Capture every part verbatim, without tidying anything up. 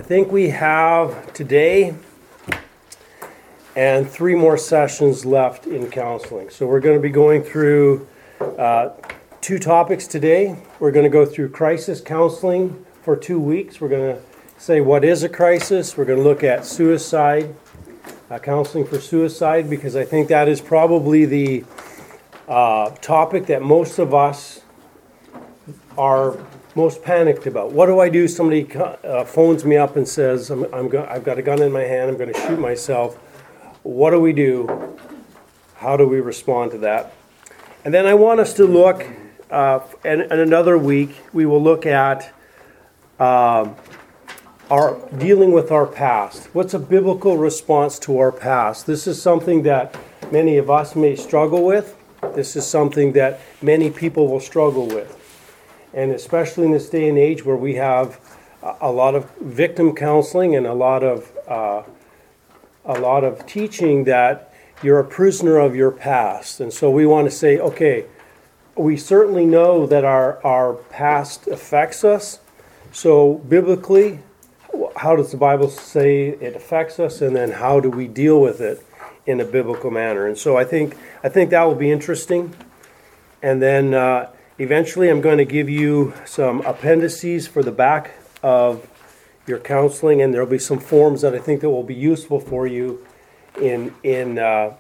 think we have today and three more sessions left in counseling. So we're going to be going through uh, two topics today. We're going to go through crisis counseling for two weeks. We're going to say what is a crisis. We're going to look at suicide, uh, counseling for suicide, because I think that is probably the uh, topic that most of us are most panicked about. What do I do? Somebody uh, phones me up and says, I'm, I'm go- I've got a gun in my hand, I'm going to shoot myself. What do we do? How do we respond to that? And then I want us to look, uh, and, and another week, we will look at uh, our dealing with our past. What's a biblical response to our past? This is something that many of us may struggle with. This is something that many people will struggle with. And especially in this day and age where we have a lot of victim counseling and a lot of uh, a lot of teaching that you're a prisoner of your past. And so we want to say, okay, we certainly know that our, our past affects us. So biblically, how does the Bible say it affects us? And then how do we deal with it in a biblical manner? And so I think I think that will be interesting. And then uh, eventually, I'm going to give you some appendices for the back of your counseling, and there will be some forms that I think that will be useful for you in in uh,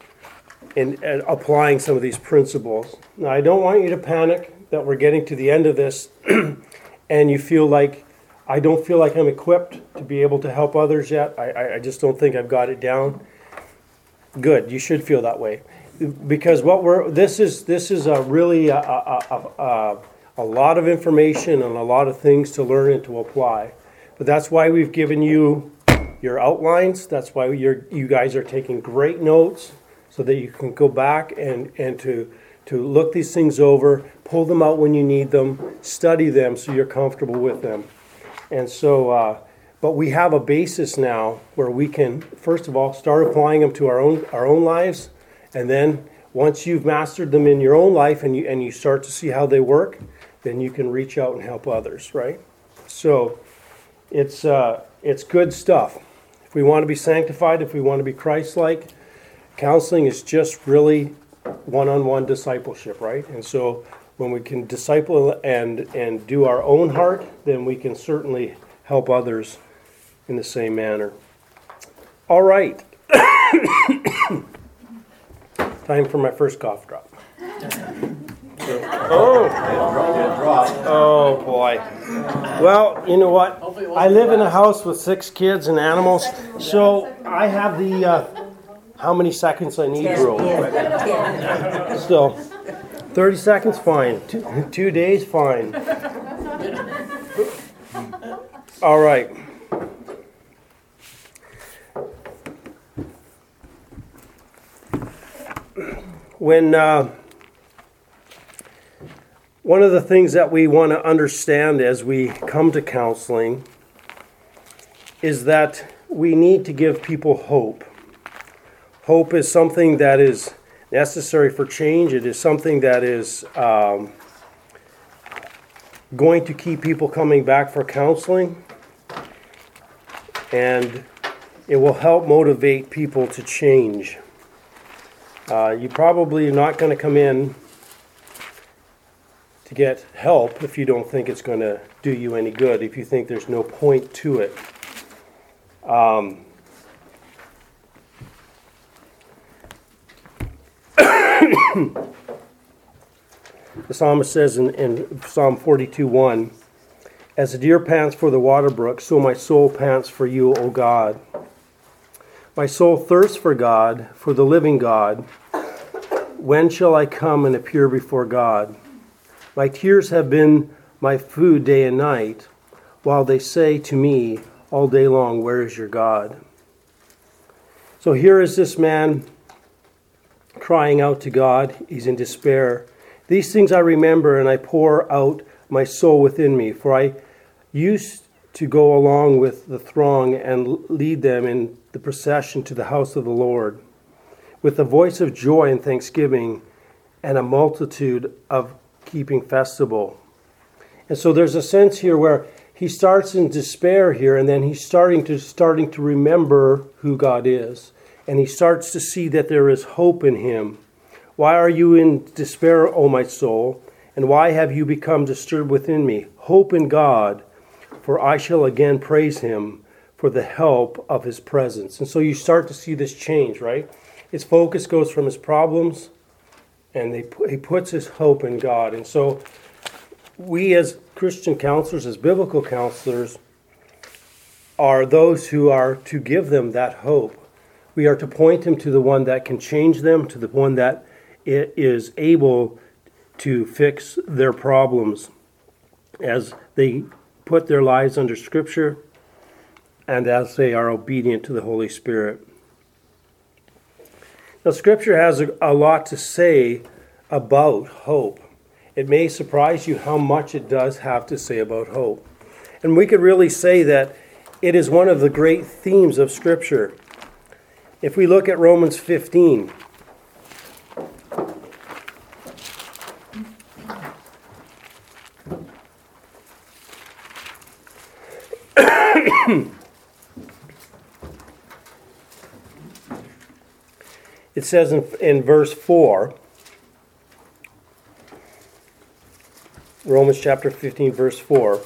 in, in applying some of these principles. Now, I don't want you to panic that we're getting to the end of this, and you feel like I don't feel like I'm equipped to be able to help others yet. I, I just don't think I've got it down. Good, you should feel that way. Because what we're this is this is a really a, a, a, a lot of information and a lot of things to learn and to apply. But that's why we've given you your outlines. That's why you're you guys are taking great notes so that you can go back and, and to to look these things over, pull them out when you need them, study them so you're comfortable with them. And so, uh, but we have a basis now where we can first of all start applying them to our own our own lives. And then once you've mastered them in your own life and you and you start to see how they work, then you can reach out and help others, right? So it's uh, it's good stuff. If we want to be sanctified, if we want to be Christ-like, counseling is just really one-on-one discipleship, right? And so when we can disciple and and do our own heart, then we can certainly help others in the same manner. All right. Time for my first cough drop. Oh, oh boy. Well, you know what? I live in a house with six kids and animals, so I have the uh, how many seconds I need rule. Still, thirty seconds, fine. Two, two days, fine. All right. When uh, one of the things that we want to understand as we come to counseling is that we need to give people hope. Hope is something that is necessary for change. It is something that is um, going to keep people coming back for counseling, and it will help motivate people to change. Uh, you probably are not going to come in to get help if you don't think it's going to do you any good, if you think there's no point to it. Um, the psalmist says in, in Psalm forty-two one, "As the deer pants for the water brook, so my soul pants for you, O God. My soul thirsts for God, for the living God. When shall I come and appear before God? My tears have been my food day and night, while they say to me all day long, 'Where is your God?'" So here is this man crying out to God. He's in despair. "These things I remember, and I pour out my soul within me, for I used to go along with the throng and lead them in the procession to the house of the Lord, with a voice of joy and thanksgiving and a multitude of keeping festival." And so there's a sense here where he starts in despair here, and then he's starting to starting to remember who God is. And he starts to see that there is hope in him. Why are you in despair, O my soul? And why have you become disturbed within me? Hope in God, for I shall again praise him for the help of his presence. And so you start to see this change, right? His focus goes from his problems, and they, he puts his hope in God. And so we as Christian counselors, as biblical counselors, are those who are to give them that hope. We are to point them to the one that can change them, to the one that is able to fix their problems as they put their lives under Scripture and as they are obedient to the Holy Spirit. Now, Scripture has a, a lot to say about hope. It may surprise you how much it does have to say about hope. And we could really say that it is one of the great themes of Scripture. If we look at Romans fifteen, it says in, in verse four, Romans chapter fifteen, verse four,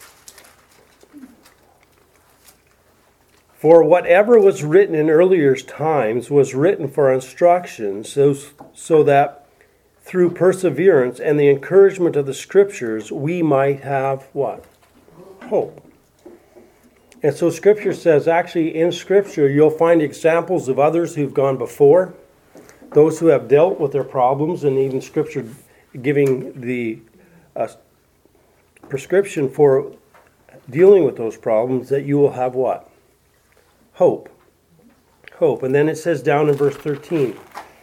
for whatever was written in earlier times was written for instruction, so, so that through perseverance and the encouragement of the Scriptures, we might have what? Hope. And so Scripture says, actually in Scripture, you'll find examples of others who've gone before, those who have dealt with their problems, and even Scripture giving the uh, prescription for dealing with those problems, that you will have what? Hope. Hope. And then it says down in verse thirteen,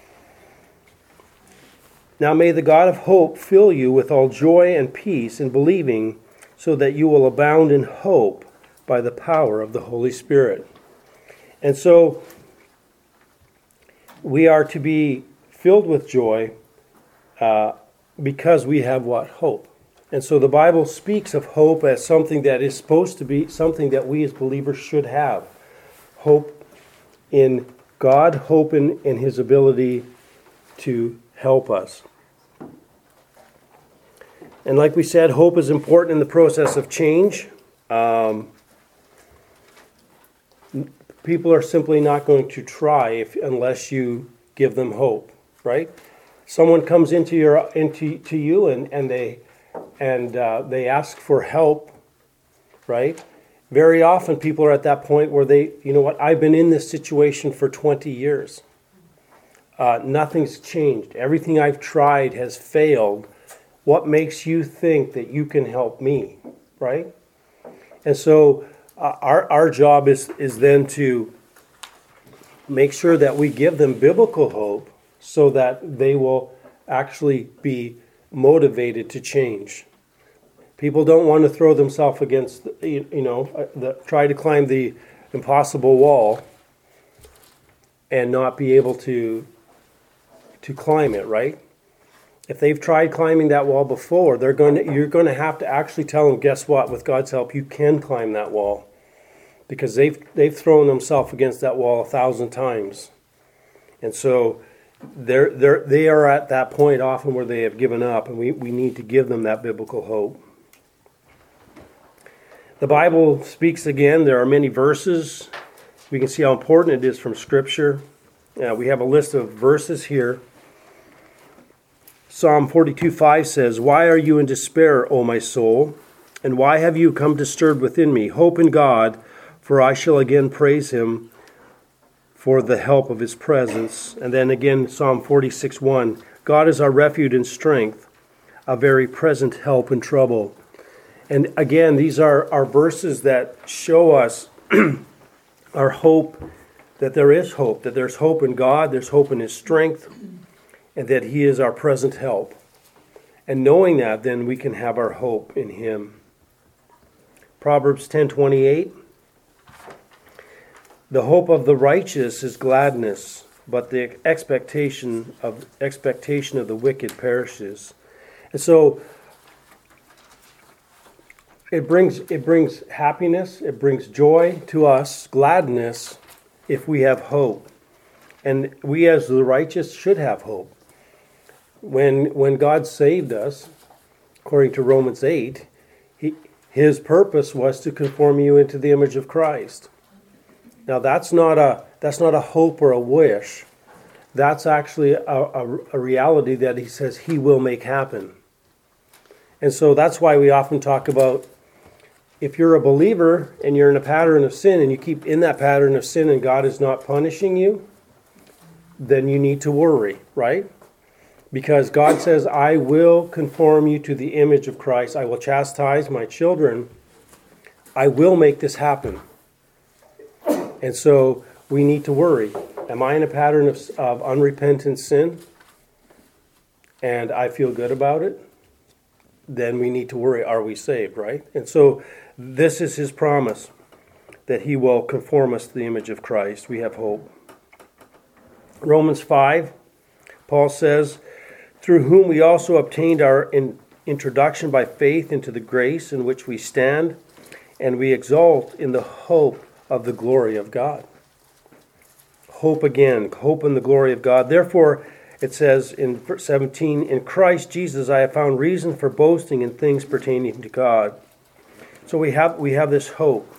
now may the God of hope fill you with all joy and peace in believing, so that you will abound in hope by the power of the Holy Spirit. And so we are to be filled with joy uh, because we have what? Hope. And so the Bible speaks of hope as something that is supposed to be something that we as believers should have. Hope in God, hope in, in his ability to help us. And like we said, hope is important in the process of change. Um, people are simply not going to try if, unless you give them hope, right? Someone comes into your into to you and, and they and uh, they ask for help, right? Very often people are at that point where they, you know what, I've been in this situation for twenty years. Uh, nothing's changed. Everything I've tried has failed. What makes you think that you can help me, right? And so uh, our our job is is then to make sure that we give them biblical hope so that they will actually be motivated to change. People don't want to throw themselves against, the, you know, the, try to climb the impossible wall and not be able to to climb it, right? If they've tried climbing that wall before, they're going to, you're going to have to actually tell them, guess what? With God's help, you can climb that wall, because they've they've thrown themselves against that wall a thousand times, and so they're they're they are at that point often where they have given up, and we, we need to give them that biblical hope. The Bible speaks again. There are many verses. We can see how important it is from Scripture. Uh, we have a list of verses here. Psalm forty-two five says, why are you in despair, O my soul? And why have you come disturbed within me? Hope in God, for I shall again praise him for the help of his presence. And then again, Psalm forty-six one, God is our refuge and strength, a very present help in trouble. And again, these are, are verses that show us our hope, that there is hope, that there's hope in God, there's hope in his strength, and that he is our present help. And knowing that, then we can have our hope in him. Proverbs ten twenty-eight, the hope of the righteous is gladness, but the expectation of expectation of the wicked perishes. And so it brings it brings happiness, it brings joy to us, gladness, if we have hope. And we as the righteous should have hope. When when God saved us, according to Romans eight, he, his purpose was to conform you into the image of Christ. Now that's not a that's not a hope or a wish. That's actually a, a, a reality that he says he will make happen. And so that's why we often talk about, if you're a believer and you're in a pattern of sin and you keep in that pattern of sin and God is not punishing you, then you need to worry, right? Because God says, I will conform you to the image of Christ. I will chastise my children. I will make this happen. And so we need to worry. Am I in a pattern of, of unrepentant sin? And I feel good about it? Then we need to worry, are we saved, right? And so this is his promise, that he will conform us to the image of Christ. We have hope. Romans five, Paul says, through whom we also obtained our in, introduction by faith into the grace in which we stand, and we exult in the hope of the glory of God. Hope again, hope in the glory of God. Therefore, it says in verse seventeen, in Christ Jesus I have found reason for boasting in things pertaining to God. So we have we have this hope.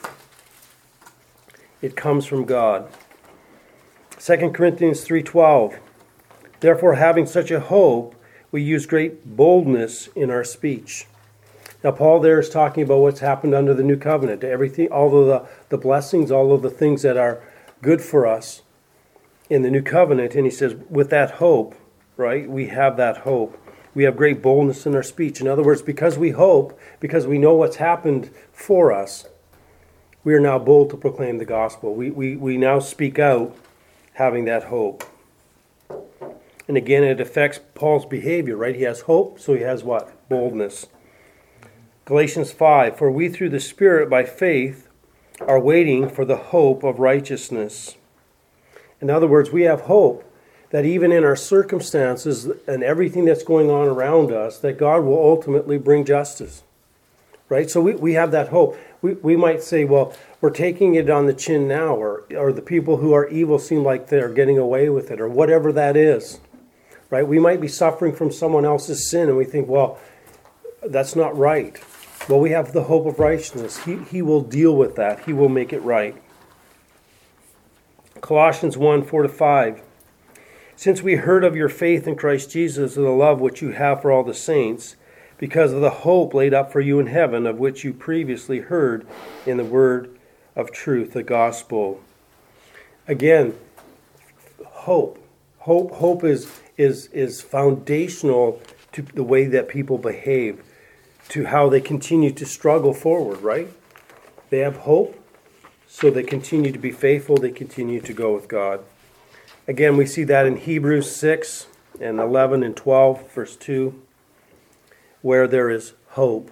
It comes from God. Second Corinthians three twelve. Therefore, having such a hope, we use great boldness in our speech. Now, Paul there is talking about what's happened under the new covenant. Everything, all of the, the blessings, all of the things that are good for us in the new covenant. And he says, with that hope, right, we have that hope. We have great boldness in our speech. In other words, because we hope, because we know what's happened for us, we are now bold to proclaim the gospel. We, we, we now speak out having that hope. And again, it affects Paul's behavior, right? He has hope, so he has what? Boldness. Galatians five, for we through the Spirit by faith are waiting for the hope of righteousness. In other words, we have hope that even in our circumstances and everything that's going on around us, that God will ultimately bring justice. Right? So we, we have that hope. We we might say, well, we're taking it on the chin now, or, or the people who are evil seem like they're getting away with it, or whatever that is. Right? We might be suffering from someone else's sin, and we think, well, that's not right. Well, we have the hope of righteousness. He, he will deal with that. He will make it right. Colossians one, four to five. Since we heard of your faith in Christ Jesus and the love which you have for all the saints, because of the hope laid up for you in heaven, of which you previously heard in the word of truth, the gospel. Again, hope. Hope, hope is, is, is foundational to the way that people behave, to how they continue to struggle forward, right? They have hope, so they continue to be faithful, they continue to go with God. Again, we see that in Hebrews six and eleven and twelve, verse two, where there is hope.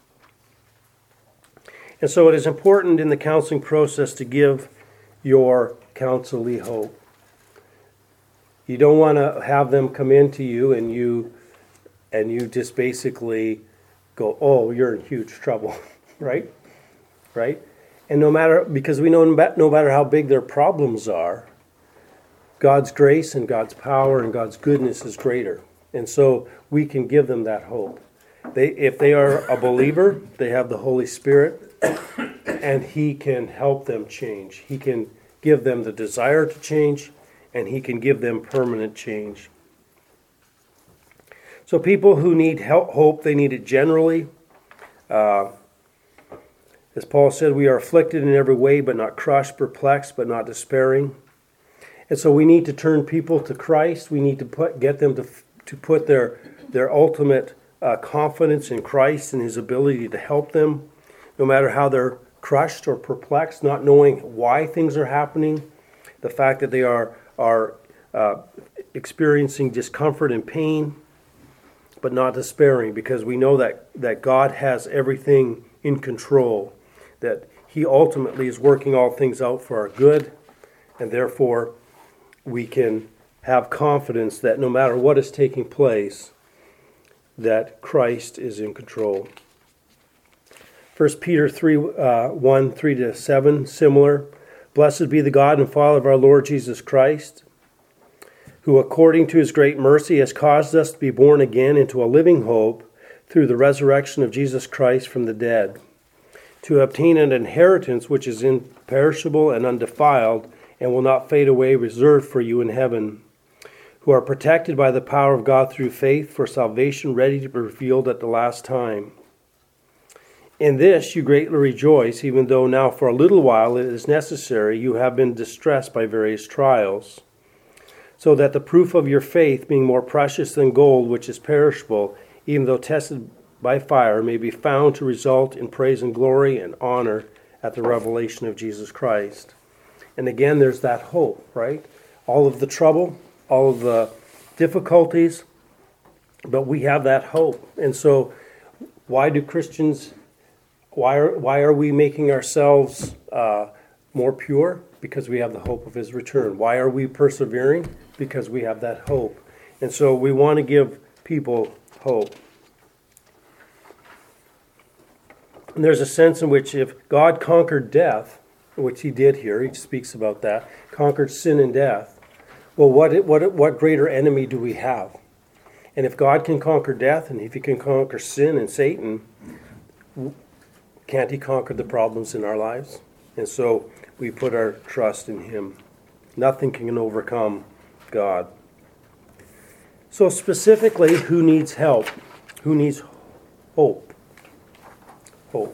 And so it is important in the counseling process to give your counselee hope. You don't want to have them come into you and you and you just basically go, oh, you're in huge trouble, right? Right? And no matter, because we know no matter how big their problems are, God's grace and God's power and God's goodness is greater. And so we can give them that hope. They, if they are a believer, they have the Holy Spirit, and He can help them change. He can give them the desire to change, and He can give them permanent change. So people who need help, hope, they need it generally. Uh, as Paul said, we are afflicted in every way, but not crushed, perplexed, but not despairing. And so we need to turn people to Christ. We need to put, get them to, to put their, their ultimate uh, confidence in Christ and His ability to help them, no matter how they're crushed or perplexed, not knowing why things are happening, the fact that they are, are uh, experiencing discomfort and pain, but not despairing, because we know that, that God has everything in control, that He ultimately is working all things out for our good, and therefore we can have confidence that no matter what is taking place, that Christ is in control. First Peter three, uh, one, three to seven, similar. Blessed be the God and Father of our Lord Jesus Christ, who according to his great mercy has caused us to be born again into a living hope through the resurrection of Jesus Christ from the dead, to obtain an inheritance which is imperishable and undefiled and will not fade away, reserved for you in heaven, who are protected by the power of God through faith for salvation ready to be revealed at the last time. In this you greatly rejoice, even though now for a little while it is necessary you have been distressed by various trials, so that the proof of your faith, being more precious than gold, which is perishable, even though tested by fire, may be found to result in praise and glory and honor at the revelation of Jesus Christ. And again, there's that hope, right? All of the trouble, all of the difficulties, but we have that hope. And so why do Christians, why are, why are we making ourselves uh, more pure? Because we have the hope of his return. Why are we persevering? Because we have that hope. And so we want to give people hope. And there's a sense in which if God conquered death, which he did here, he speaks about that, conquered sin and death, well, what, what, what greater enemy do we have? And if God can conquer death, and if he can conquer sin and Satan, can't he conquer the problems in our lives? And so we put our trust in him. Nothing can overcome God. So specifically, who needs help? Who needs hope? Hope.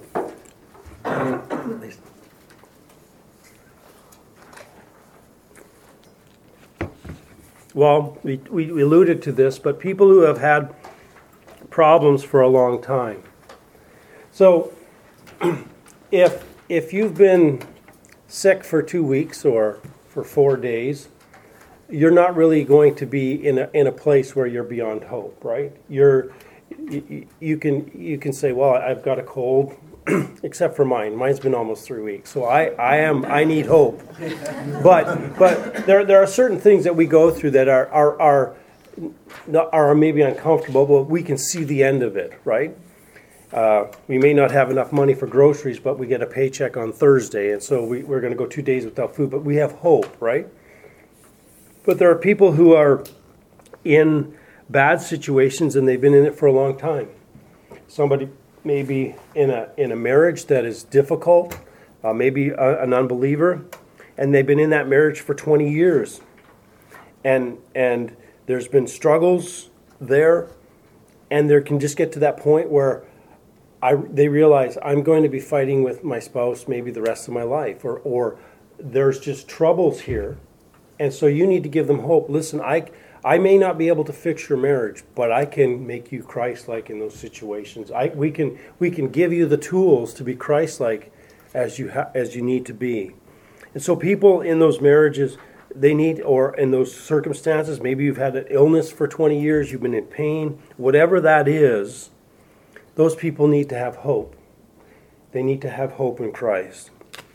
Well, we, we alluded to this, but people who have had problems for a long time. So if if you've been sick for two weeks or for four days, you're not really going to be in a in a place where you're beyond hope, right? You're you, you can you can say, well, I've got a cold, except for mine. Mine's been almost three weeks, so I, I am I need hope. But but there there are certain things that we go through that are are are, are maybe uncomfortable, but we can see the end of it, right? Uh, we may not have enough money for groceries, but we get a paycheck on Thursday, and so we, we're going to go two days without food, but we have hope, right? But there are people who are in bad situations, and they've been in it for a long time. Somebody may be in a in a marriage that is difficult, uh, maybe a, an unbeliever, and they've been in that marriage for twenty years. And and there's been struggles there, and there can just get to that point where I, they realize I'm going to be fighting with my spouse maybe the rest of my life, or or there's just troubles here. And so you need to give them hope. Listen, I I may not be able to fix your marriage, but I can make you Christ-like in those situations. I we can we can give you the tools to be Christ-like as you ha- as you need to be. And so people in those marriages, they need, or in those circumstances, maybe you've had an illness for twenty years, you've been in pain, whatever that is, those people need to have hope. They need to have hope in Christ.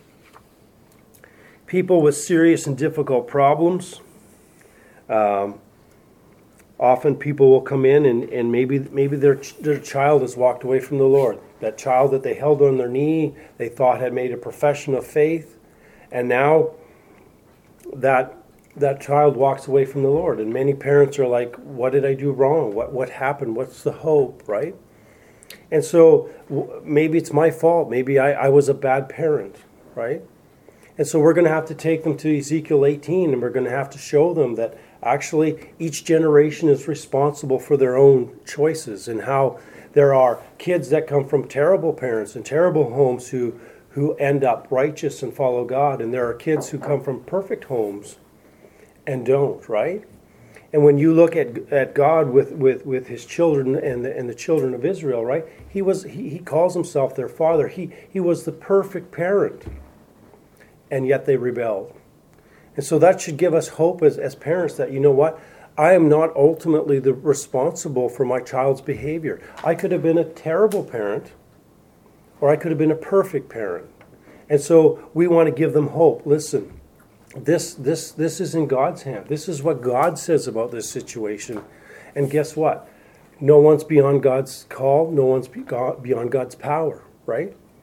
People with serious and difficult problems, um, often people will come in and, and maybe maybe their their child has walked away from the Lord. That child that they held on their knee, they thought had made a profession of faith, and now that that child walks away from the Lord. And many parents are like, what did I do wrong? What what happened? What's the hope, right? And so maybe it's my fault. Maybe I, I was a bad parent, right? And so we're going to have to take them to Ezekiel eighteen, and we're going to have to show them that actually each generation is responsible for their own choices, and how there are kids that come from terrible parents and terrible homes who, who end up righteous and follow God, and there are kids who come from perfect homes and don't, right? And when you look at at God with, with, with his children and the, and the children of Israel, right? He was he, he calls himself their father. He he was the perfect parent. And yet they rebelled. And so that should give us hope as, as parents that, you know what, I am not ultimately the responsible for my child's behavior. I could have been a terrible parent, or I could have been a perfect parent. And so we want to give them hope. Listen, this this this is in God's hand. This is what God says about this situation. And guess what? No one's beyond God's call. No one's beyond God's power, right?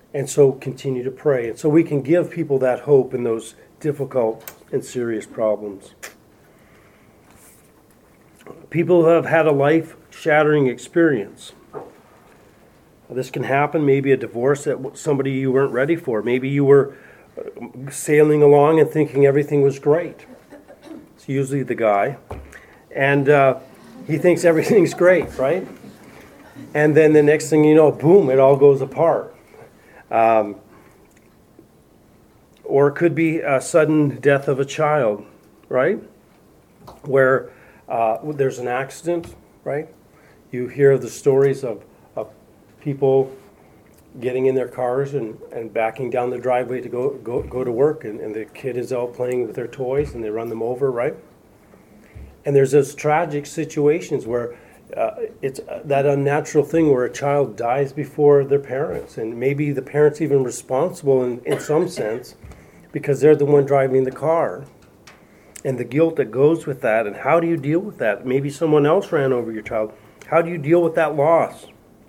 And so continue to pray. And so we can give people that hope in those difficult and serious problems. People who have had a life-shattering experience. This can happen, maybe a divorce that somebody you weren't ready for. Maybe you were sailing along and thinking everything was great. It's usually the guy. And uh, he thinks everything's great, right? And then the next thing you know, boom, it all goes apart. Um, or it could be a sudden death of a child, right? Where uh, there's an accident, right? You hear the stories of people getting in their cars and, and backing down the driveway to go go, go to work, and, and the kid is out playing with their toys and they run them over, right? And there's those tragic situations where uh, it's that unnatural thing where a child dies before their parents, and maybe the parent's even responsible in, in some sense because they're the one driving the car. And the guilt that goes with that, and how do you deal with that? Maybe someone else ran over your child. How do you deal with that loss?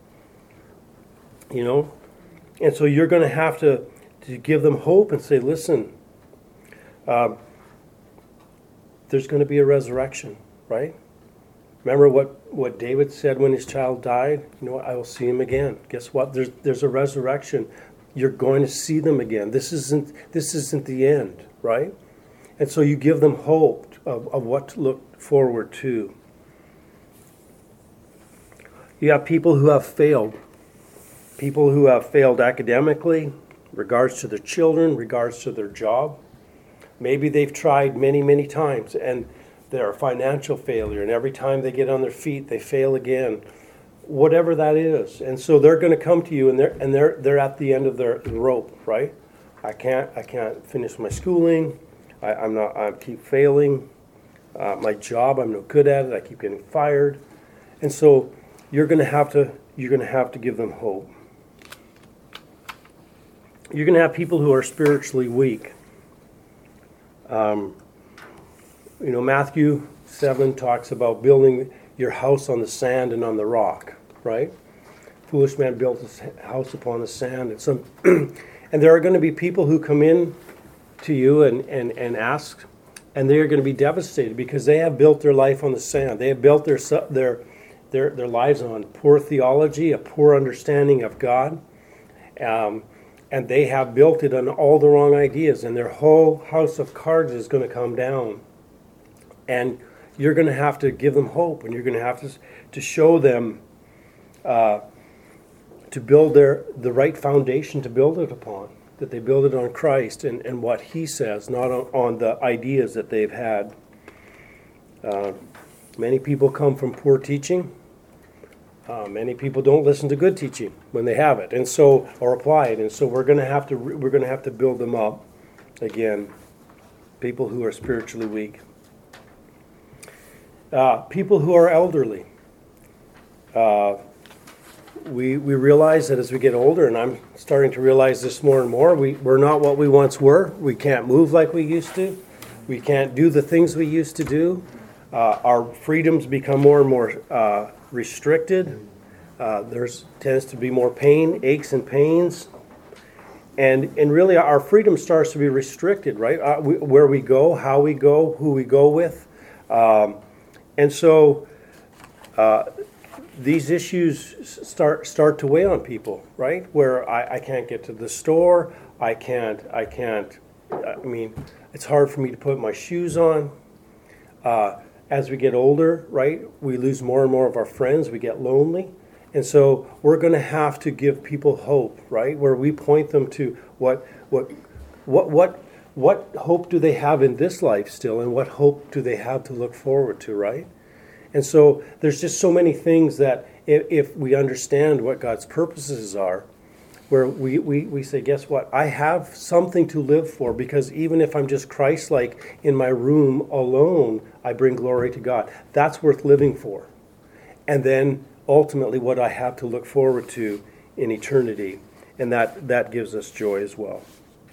You know, and so you're going to have to, to give them hope and say, listen, uh, there's going to be a resurrection, right? Remember what, what David said when his child died? You know what? I will see him again. Guess what? There's there's a resurrection. You're going to see them again. This isn't this isn't the end, right? And so you give them hope of, of what to look forward to. You have people who have failed. People who have failed academically, regards to their children, regards to their job. Maybe they've tried many, many times and they're a financial failure, and every time they get on their feet, they fail again. Whatever that is. And so they're going to come to you and they're and they're they're at the end of their rope, right? I can't I can't finish my schooling. I, I'm not I keep failing. Uh, my job, I'm no good at it. I keep getting fired. And so you're going to have to you're going to have to give them hope. You're going to have people who are spiritually weak. Um, you know, Matthew seven talks about building your house on the sand and on the rock, right? Foolish man built his house upon the sand. And some, and there are going to be people who come in to you and, and, and ask, and they are going to be devastated because they have built their life on the sand. They have built their their their, their lives on poor theology, a poor understanding of God. Um, And they have built it on all the wrong ideas, and their whole house of cards is going to come down. And you're going to have to give them hope, and you're going to have to to show them uh, to build their the right foundation to build it upon, that they build it on Christ and, and what He says, not on, on the ideas that they've had. Uh, many people come from poor teaching. Uh, many people don't listen to good teaching when they have it, and so or apply it, and so we're going to have to we're going to have to build them up again. People who are spiritually weak, uh, people who are elderly. Uh, we we realize that as we get older, and I'm starting to realize this more and more. We we're not what we once were. We can't move like we used to. We can't do the things we used to do. Uh, our freedoms become more and more Uh, restricted. Uh, there's tends to be more pain, aches and pains, and and really our freedom starts to be restricted, right? Uh, we, where we go, how we go, who we go with, um, and so uh, these issues start start to weigh on people, right? Where I, I can't get to the store, I can't, I can't. I mean, it's hard for me to put my shoes on. Uh, As we get older, right, we lose more and more of our friends. We get lonely. And so we're going to have to give people hope, right, where we point them to what what what what what hope do they have in this life still, and what hope do they have to look forward to, right? And so there's just so many things that if, if we understand what God's purposes are, where we, we, we say, guess what? I have something to live for, because even if I'm just Christ-like in my room alone, I bring glory to God. That's worth living for. And then ultimately what I have to look forward to in eternity. And that, that gives us joy as well.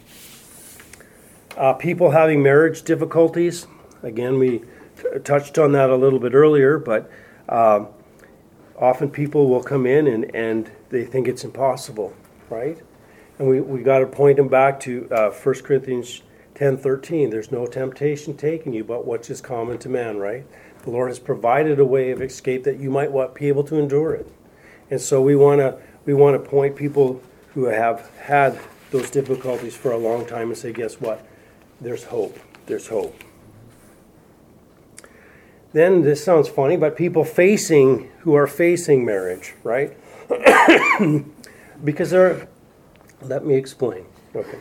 Uh, people having marriage difficulties. Again, we t- touched on that a little bit earlier, but uh, often people will come in and, and they think it's impossible. Right? And we, we got to point them back to uh, First Corinthians ten thirteen. There's no temptation taking you but what is common to man, right? The Lord has provided a way of escape that you might want, be able to endure it. And so we want to we want to point people who have had those difficulties for a long time and say, guess what? There's hope. There's hope. Then, this sounds funny, but people facing, who are facing marriage, right? Because they're, let me explain. Okay.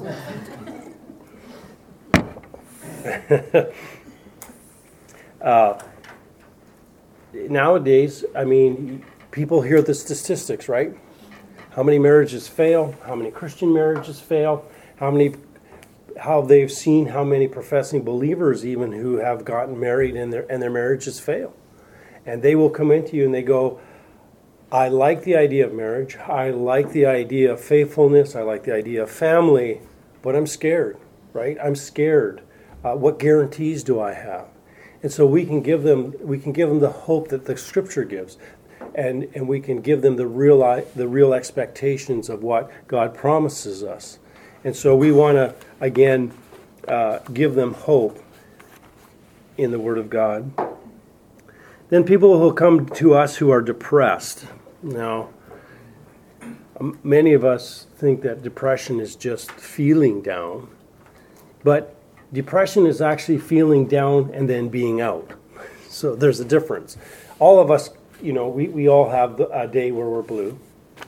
uh, nowadays, I mean, people hear the statistics, right? How many marriages fail? How many Christian marriages fail? How many, how they've seen how many professing believers even who have gotten married and their and their marriages fail. And they will come into you and they go, I like the idea of marriage. I like the idea of faithfulness. I like the idea of family, but I'm scared, right? I'm scared. Uh, what guarantees do I have? And so we can give them we can give them the hope that the Scripture gives. And, and we can give them the real the real expectations of what God promises us. And so we want to, again, uh, give them hope in the Word of God. Then people will come to us who are depressed. Now, many of us think that depression is just feeling down. But depression is actually feeling down and then being out. So there's a difference. All of us, you know, we, we all have a day where we're blue.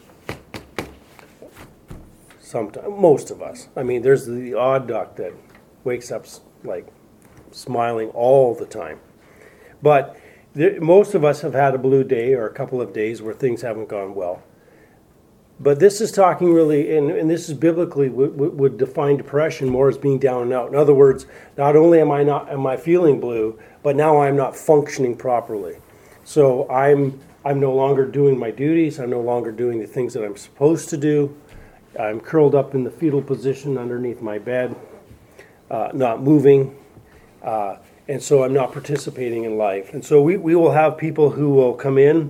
Sometimes, most of us. I mean, there's the odd duck that wakes up like smiling all the time. But there, most of us have had a blue day or a couple of days where things haven't gone well. But this is talking really, and, and this is biblically would, would define depression more as being down and out. In other words, not only am I not am I feeling blue, but now I'm not functioning properly. So I'm I'm no longer doing my duties. I'm no longer doing the things that I'm supposed to do. I'm curled up in the fetal position underneath my bed, uh, not moving, uh, and so I'm not participating in life. And so we, we will have people who will come in,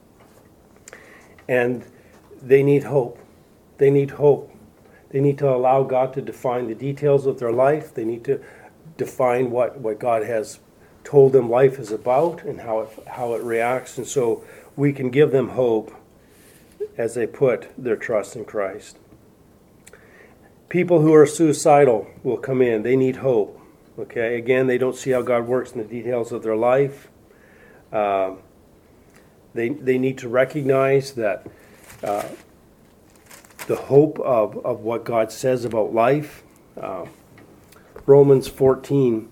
and they need hope. They need hope. They need to allow God to define the details of their life. They need to define what, what God has told them life is about and how it how it reacts. And so we can give them hope as they put their trust in Christ. People who are suicidal will come in. They need hope. Okay, again, they don't see how God works in the details of their life. Uh, they they need to recognize that uh, the hope of, of what God says about life. Uh, Romans fourteen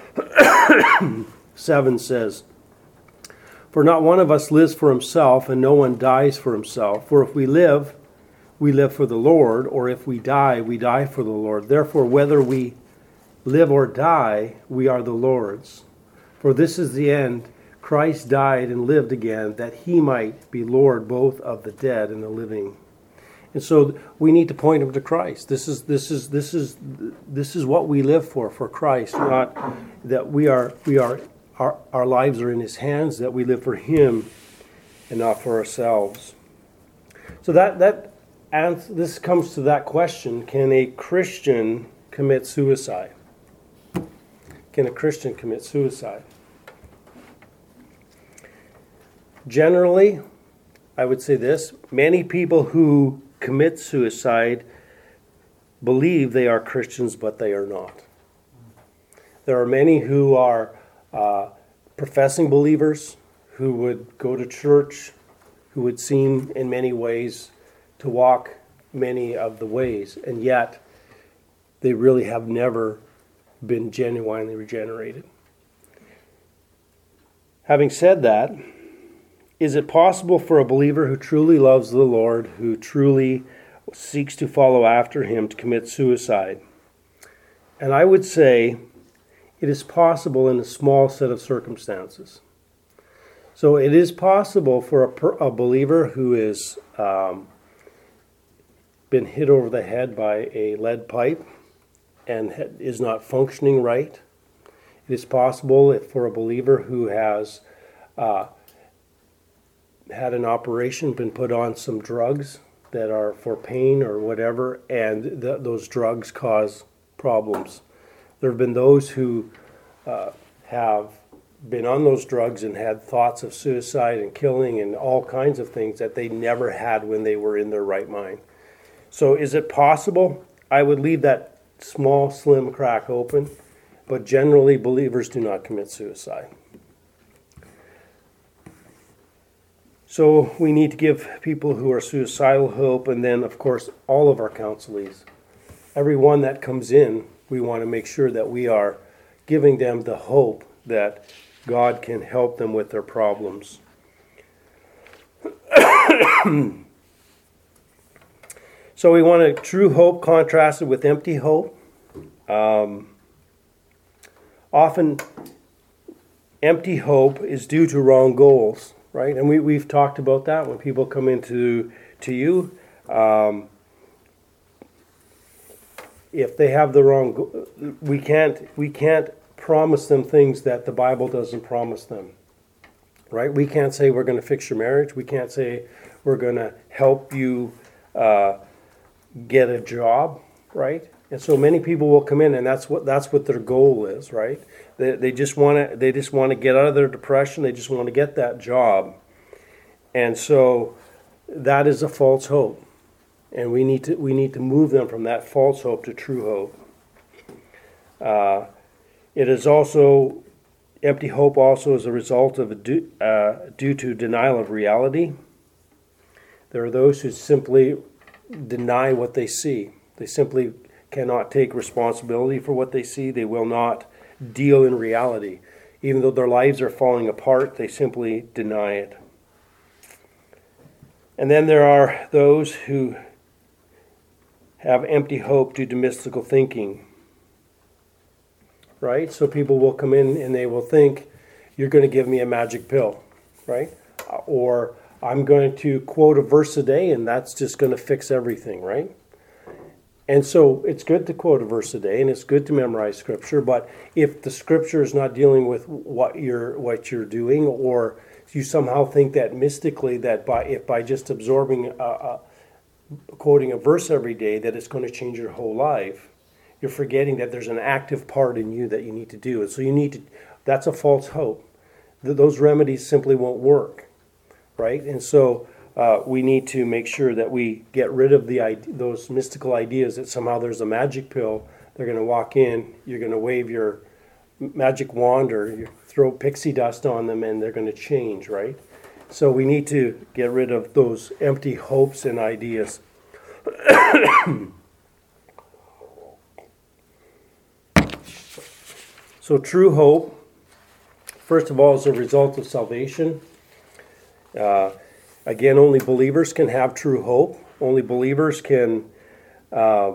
seven says, "For not one of us lives for himself, and no one dies for himself. For if we live, we live for the Lord, or if we die, we die for the Lord. Therefore, whether we live or die, we are the Lord's. For this is the end. Christ died and lived again, that he might be Lord both of the dead and the living." And so we need to point them to Christ. This is this is this is this is what we live for, for Christ, not that we are we are our, our lives are in his hands, that we live for him and not for ourselves. So that that and this comes to that question: can a Christian commit suicide? Can a Christian commit suicide? Generally, I would say this: many people who commit suicide believe they are Christians, but they are not. There are many who are uh, professing believers, who would go to church, who would seem in many ways to walk many of the ways, and yet they really have never been genuinely regenerated. Having said that, is it possible for a believer who truly loves the Lord, who truly seeks to follow after him, to commit suicide? And I would say it is possible in a small set of circumstances. So it is possible for a, per, a believer who is um, been hit over the head by a lead pipe and is not functioning right. It is possible if for a believer who has uh, had an operation, been put on some drugs that are for pain or whatever, and th- those drugs cause problems. There have been those who uh, have been on those drugs and had thoughts of suicide and killing and all kinds of things that they never had when they were in their right mind. So is it possible? I would leave that small, slim crack open, but generally believers do not commit suicide. So we need to give people who are suicidal hope, and then, of course, all of our counselees. Everyone that comes in, we want to make sure that we are giving them the hope that God can help them with their problems. So we want a true hope contrasted with empty hope. Um, often, empty hope is due to wrong goals, right? And we, we've talked about that when people come into to you. Um, if they have the wrong goal, we can't we can't promise them things that the Bible doesn't promise them, right? We can't say we're going to fix your marriage. We can't say we're going to help you uh, get a job, right? And so many people will come in, and that's what that's what their goal is, right? They they just want to they just want to get out of their depression. They just want to get that job, and so that is a false hope, and we need to we need to move them from that false hope to true hope. Uh, it is also empty hope. Also, as a result of a due, uh, due to denial of reality. There are those who simply deny what they see. They simply cannot take responsibility for what they see. They will not deal in reality. Even though their lives are falling apart, they simply deny it. And then there are those who have empty hope due to mystical thinking. Right? So people will come in and they will think, you're going to give me a magic pill, right? Or I'm going to quote a verse a day and that's just going to fix everything, right? And so it's good to quote a verse a day and it's good to memorize scripture, but if the scripture is not dealing with what you're what you're doing, or you somehow think that mystically that by if by just absorbing a, a, quoting a verse every day that it's going to change your whole life, you're forgetting that there's an active part in you that you need to do. And so you need to, that's a false hope. Th- those remedies simply won't work, right? And so uh, we need to make sure that we get rid of the ide- those mystical ideas that somehow there's a magic pill. They're going to walk in, you're going to wave your magic wand or you throw pixie dust on them and they're going to change, right? So we need to get rid of those empty hopes and ideas. So true hope, first of all, is a result of salvation. Uh, again, only believers can have true hope. Only believers can uh,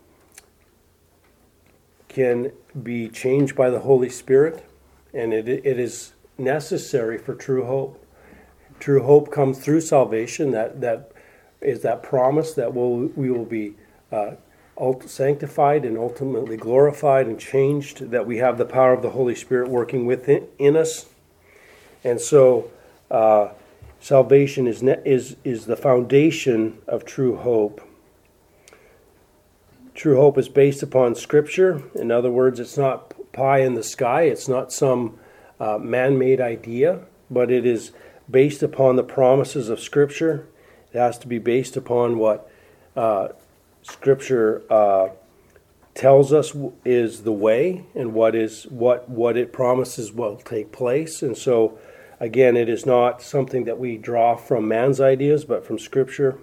can be changed by the Holy Spirit, and it it is necessary for true hope. True hope comes through salvation. That that is that promise that we'll, we will be uh, sanctified and ultimately glorified and changed, that we have the power of the Holy Spirit working within in us. And so uh, salvation is, ne- is, is the foundation of true hope. True hope is based upon Scripture. In other words, it's not pie in the sky. It's not some uh, man-made idea, but it is based upon the promises of Scripture. It has to be based upon what uh, Scripture uh, tells us is the way, and what is what what it promises will take place. And so, again, it is not something that we draw from man's ideas, but from Scripture.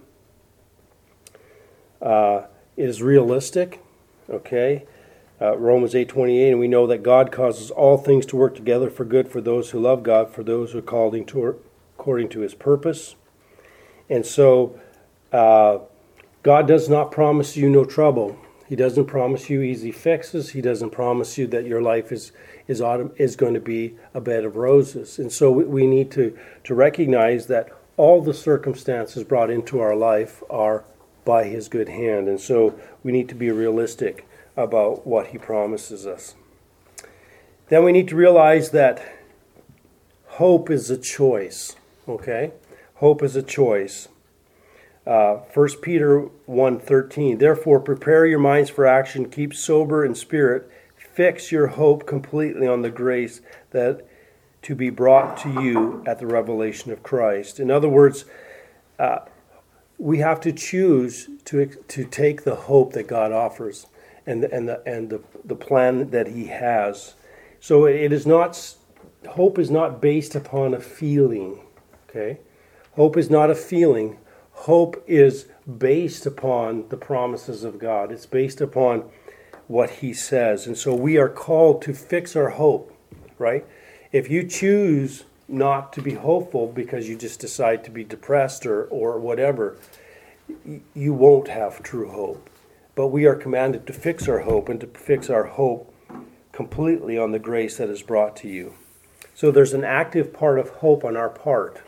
Uh, it is realistic. Okay, uh, Romans eight twenty-eight, and we know that God causes all things to work together for good for those who love God, for those who are called into according to His purpose. And so. Uh, God does not promise you no trouble. He doesn't promise you easy fixes. He doesn't promise you that your life is is autumn, is going to be a bed of roses. And so we, we need to, to recognize that all the circumstances brought into our life are by His good hand. And so we need to be realistic about what He promises us. Then we need to realize that hope is a choice. Okay? Hope is a choice. Uh, First Peter one thirteen. Therefore, prepare your minds for action, keep sober in spirit, fix your hope completely on the grace that to be brought to you at the revelation of Christ. In other words, uh, we have to choose to to take the hope that God offers and the, and the and the, the plan that He has. So it is not hope is not based upon a feeling. Okay, hope is not a feeling. Hope is based upon the promises of God. It's based upon what He says, and so we are called to fix our hope. Right? If you choose not to be hopeful because you just decide to be depressed or, or whatever, you won't have true hope. But we are commanded to fix our hope and to fix our hope completely on the grace that is brought to you. So there's an active part of hope on our part.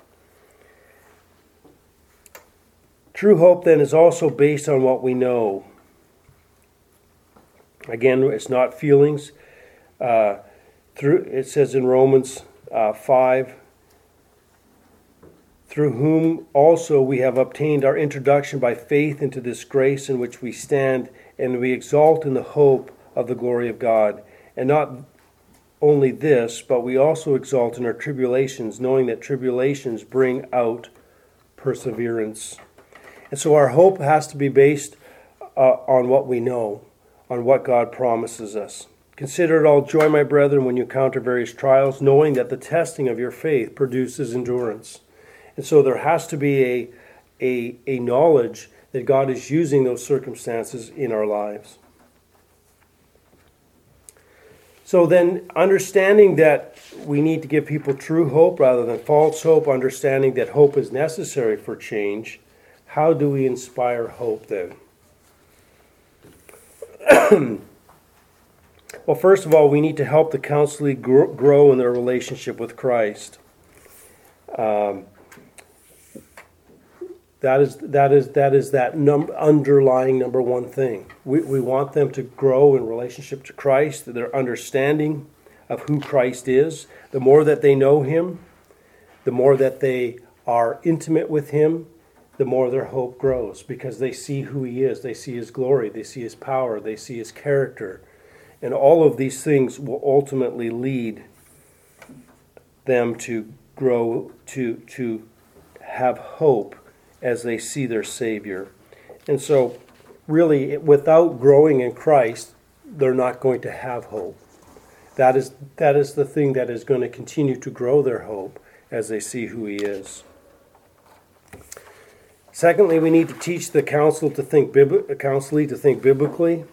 True hope then is also based on what we know. Again, it's not feelings. Uh, Through it says in Romans uh, five, through whom also we have obtained our introduction by faith into this grace in which we stand, and we exalt in the hope of the glory of God. And not only this, but we also exalt in our tribulations, knowing that tribulations bring out perseverance. And so our hope has to be based uh, on what we know, on what God promises us. Consider it all joy, my brethren, when you encounter various trials, knowing that the testing of your faith produces endurance. And so there has to be a, a, a knowledge that God is using those circumstances in our lives. So then, understanding that we need to give people true hope rather than false hope, understanding that hope is necessary for change, how do we inspire hope then? Well, first of all, we need to help the counselee grow in their relationship with Christ. Um, that is that is that is that num- underlying number one thing. We we want them to grow in relationship to Christ, their understanding of who Christ is. The more that they know Him, the more that they are intimate with Him, the more their hope grows, because they see who He is, they see His glory, they see His power, they see His character. And all of these things will ultimately lead them to grow, to, to have hope as they see their Savior. And so, really, without growing in Christ, they're not going to have hope. That is, that is the thing that is going to continue to grow their hope as they see who He is. Secondly, we need to teach the counsel to think bib- counselee to think biblically.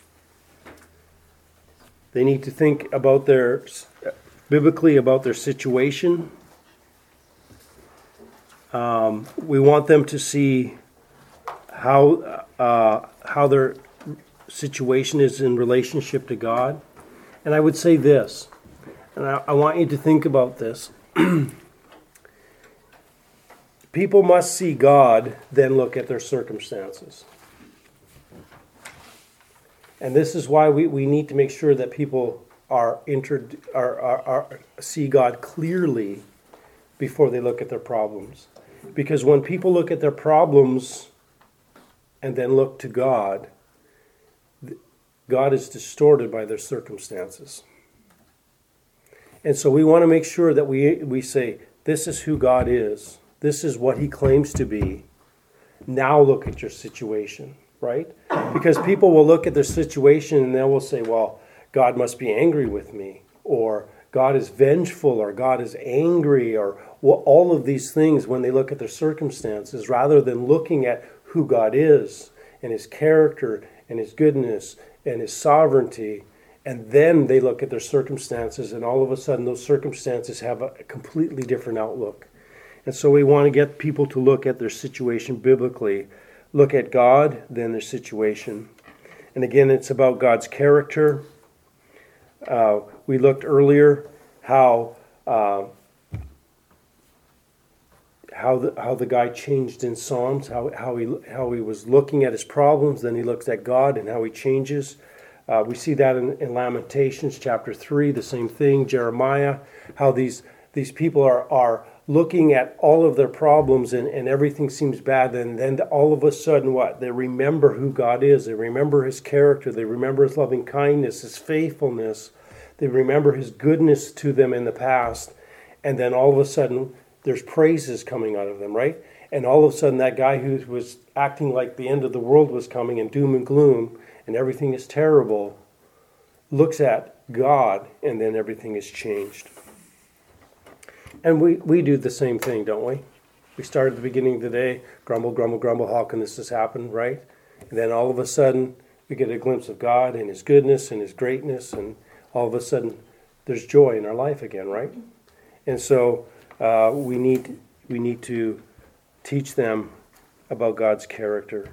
They need to think about their biblically about their situation. Um, we want them to see how uh, how their situation is in relationship to God. And I would say this, and I, I want you to think about this. People must see God, then look at their circumstances. And this is why we, we need to make sure that people are, inter, are, are, are see God clearly before they look at their problems. Because when people look at their problems and then look to God, God is distorted by their circumstances. And so we want to make sure that we, we say, this is who God is. This is what He claims to be. Now look at your situation. Right? Because people will look at their situation and they will say, well, God must be angry with me, or God is vengeful, or God is angry, or well, all of these things when they look at their circumstances, rather than looking at who God is and His character and His goodness and His sovereignty, and then they look at their circumstances, and all of a sudden those circumstances have a completely different outlook. And so we want to get people to look at their situation biblically. Look at God, then their situation. And again, it's about God's character. Uh, we looked earlier how uh, how the how the guy changed in Psalms, how how he how he was looking at his problems, then he looks at God and how he changes. Uh, we see that in, in Lamentations chapter three, the same thing. Jeremiah, how these these people are are looking at all of their problems and, and everything seems bad, and then all of a sudden what? They remember who God is. They remember his character. They remember his loving kindness, his faithfulness. They remember his goodness to them in the past. And then all of a sudden there's praises coming out of them, right? And all of a sudden that guy who was acting like the end of the world was coming and doom and gloom and everything is terrible looks at God, and then everything is changed. And we, we do the same thing, don't we? We start at the beginning of the day, grumble, grumble, grumble, how can this has happened, right? And then all of a sudden, we get a glimpse of God and his goodness and his greatness, and all of a sudden, there's joy in our life again, right? And so uh, we need we need to teach them about God's character.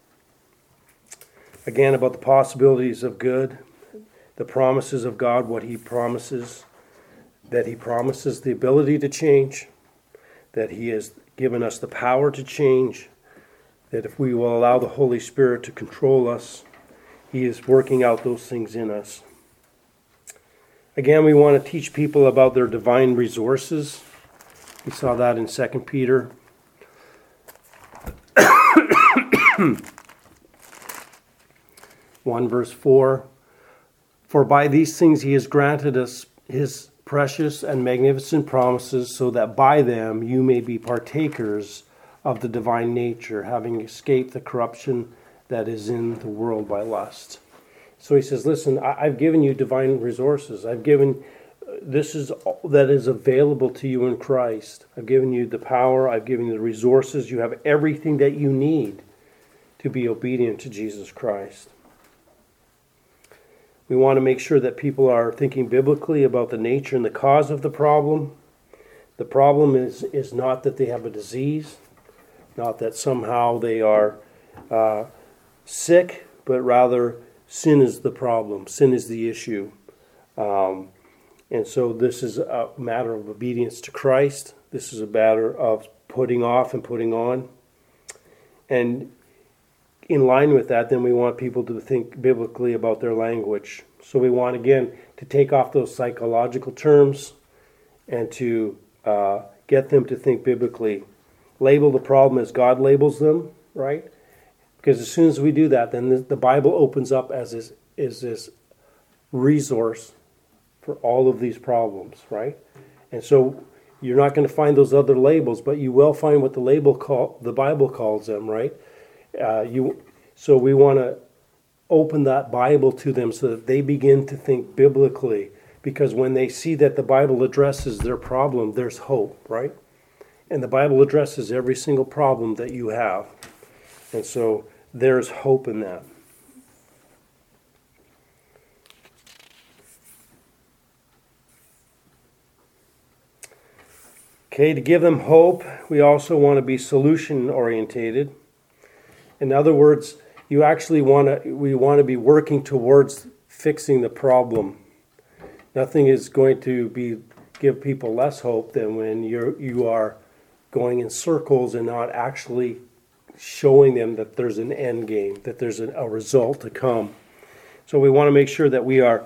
Again, about the possibilities of good, the promises of God, what he promises, that he promises the ability to change, that he has given us the power to change, that if we will allow the Holy Spirit to control us, he is working out those things in us. Again, we want to teach people about their divine resources. We saw that in Second Peter. one verse four. For by these things he has granted us his precious and magnificent promises, so that by them you may be partakers of the divine nature, having escaped the corruption that is in the world by lust. So he says, listen, I've given you divine resources. I've given, this is all that is available to you in Christ. I've given you the power. I've given you the resources. You have everything that you need to be obedient to Jesus Christ. We want to make sure that people are thinking biblically about the nature and the cause of the problem. The problem is, is not that they have a disease, not that somehow they are uh, sick, but rather sin is the problem. Sin is the issue. Um, and so this is a matter of obedience to Christ. This is a matter of putting off and putting on. And in line with that, then we want people to think biblically about their language. So we want, again, to take off those psychological terms and to uh, get them to think biblically. Label the problem as God labels them, right? Because as soon as we do that, then the, the Bible opens up as this, is this resource for all of these problems, right? And so you're not going to find those other labels, but you will find what the label call the Bible calls them, right? Uh, you so we want to open that Bible to them so that they begin to think biblically, because when they see that the Bible addresses their problem, there's hope, right? And the Bible addresses every single problem that you have. And so there's hope in that. Okay, to give them hope, we also want to be solution orientated. In other words, you actually want to we want to be working towards fixing the problem. Nothing is going to be give people less hope than when you're you are going in circles and not actually showing them that there's an end game, that there's an, a result to come. So we want to make sure that we are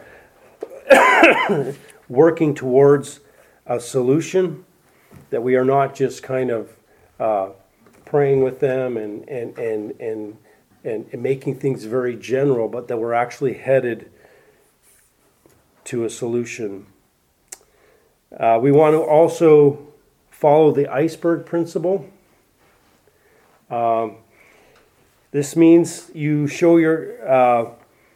working towards a solution, that we are not just kind of uh, praying with them and and, and and and and making things very general, but that we're actually headed to a solution. Uh, we want to also follow the iceberg principle. Um, this means you show your uh,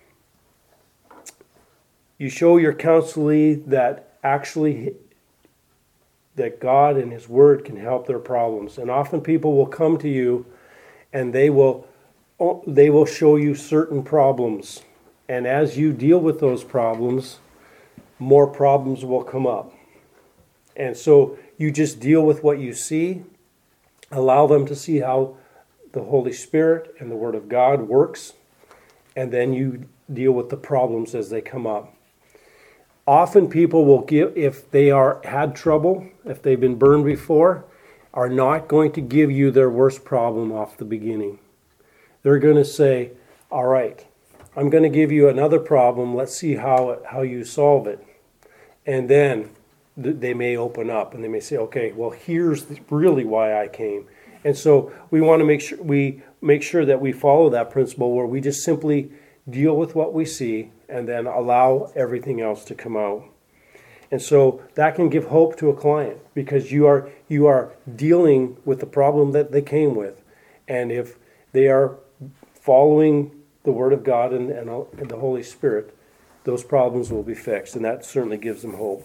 you show your counselee that actually that God and His Word can help their problems. And often people will come to you and they will they will show you certain problems. And as you deal with those problems, more problems will come up. And so you just deal with what you see, allow them to see how the Holy Spirit and the Word of God works, and then you deal with the problems as they come up. Often people will give, if they are had trouble, if they've been burned before, are not going to give you their worst problem off the beginning. They're going to say, all right, I'm going to give you another problem. Let's see how how you solve it. And then th- they may open up and they may say, okay, well, here's the, really why I came. And so we want to make sure we make sure that we follow that principle where we just simply deal with what we see and then allow everything else to come out. And so that can give hope to a client because you are you are dealing with the problem that they came with. And if they are following the Word of God and, and, and the Holy Spirit, those problems will be fixed. And that certainly gives them hope.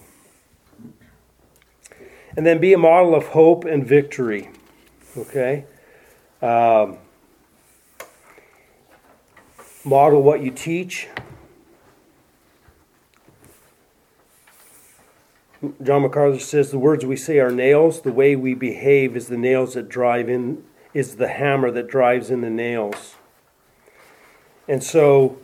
And then be a model of hope and victory. Okay? Um, model what you teach. John MacArthur says the words we say are nails. The way we behave is the nails that drive in, is the hammer that drives in the nails. And so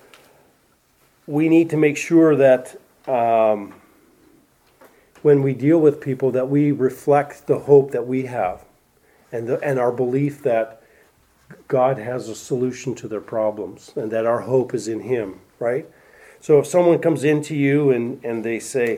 we need to make sure that um, when we deal with people that we reflect the hope that we have and, the, and our belief that God has a solution to their problems and that our hope is in Him, right? So if someone comes into you and, and they say,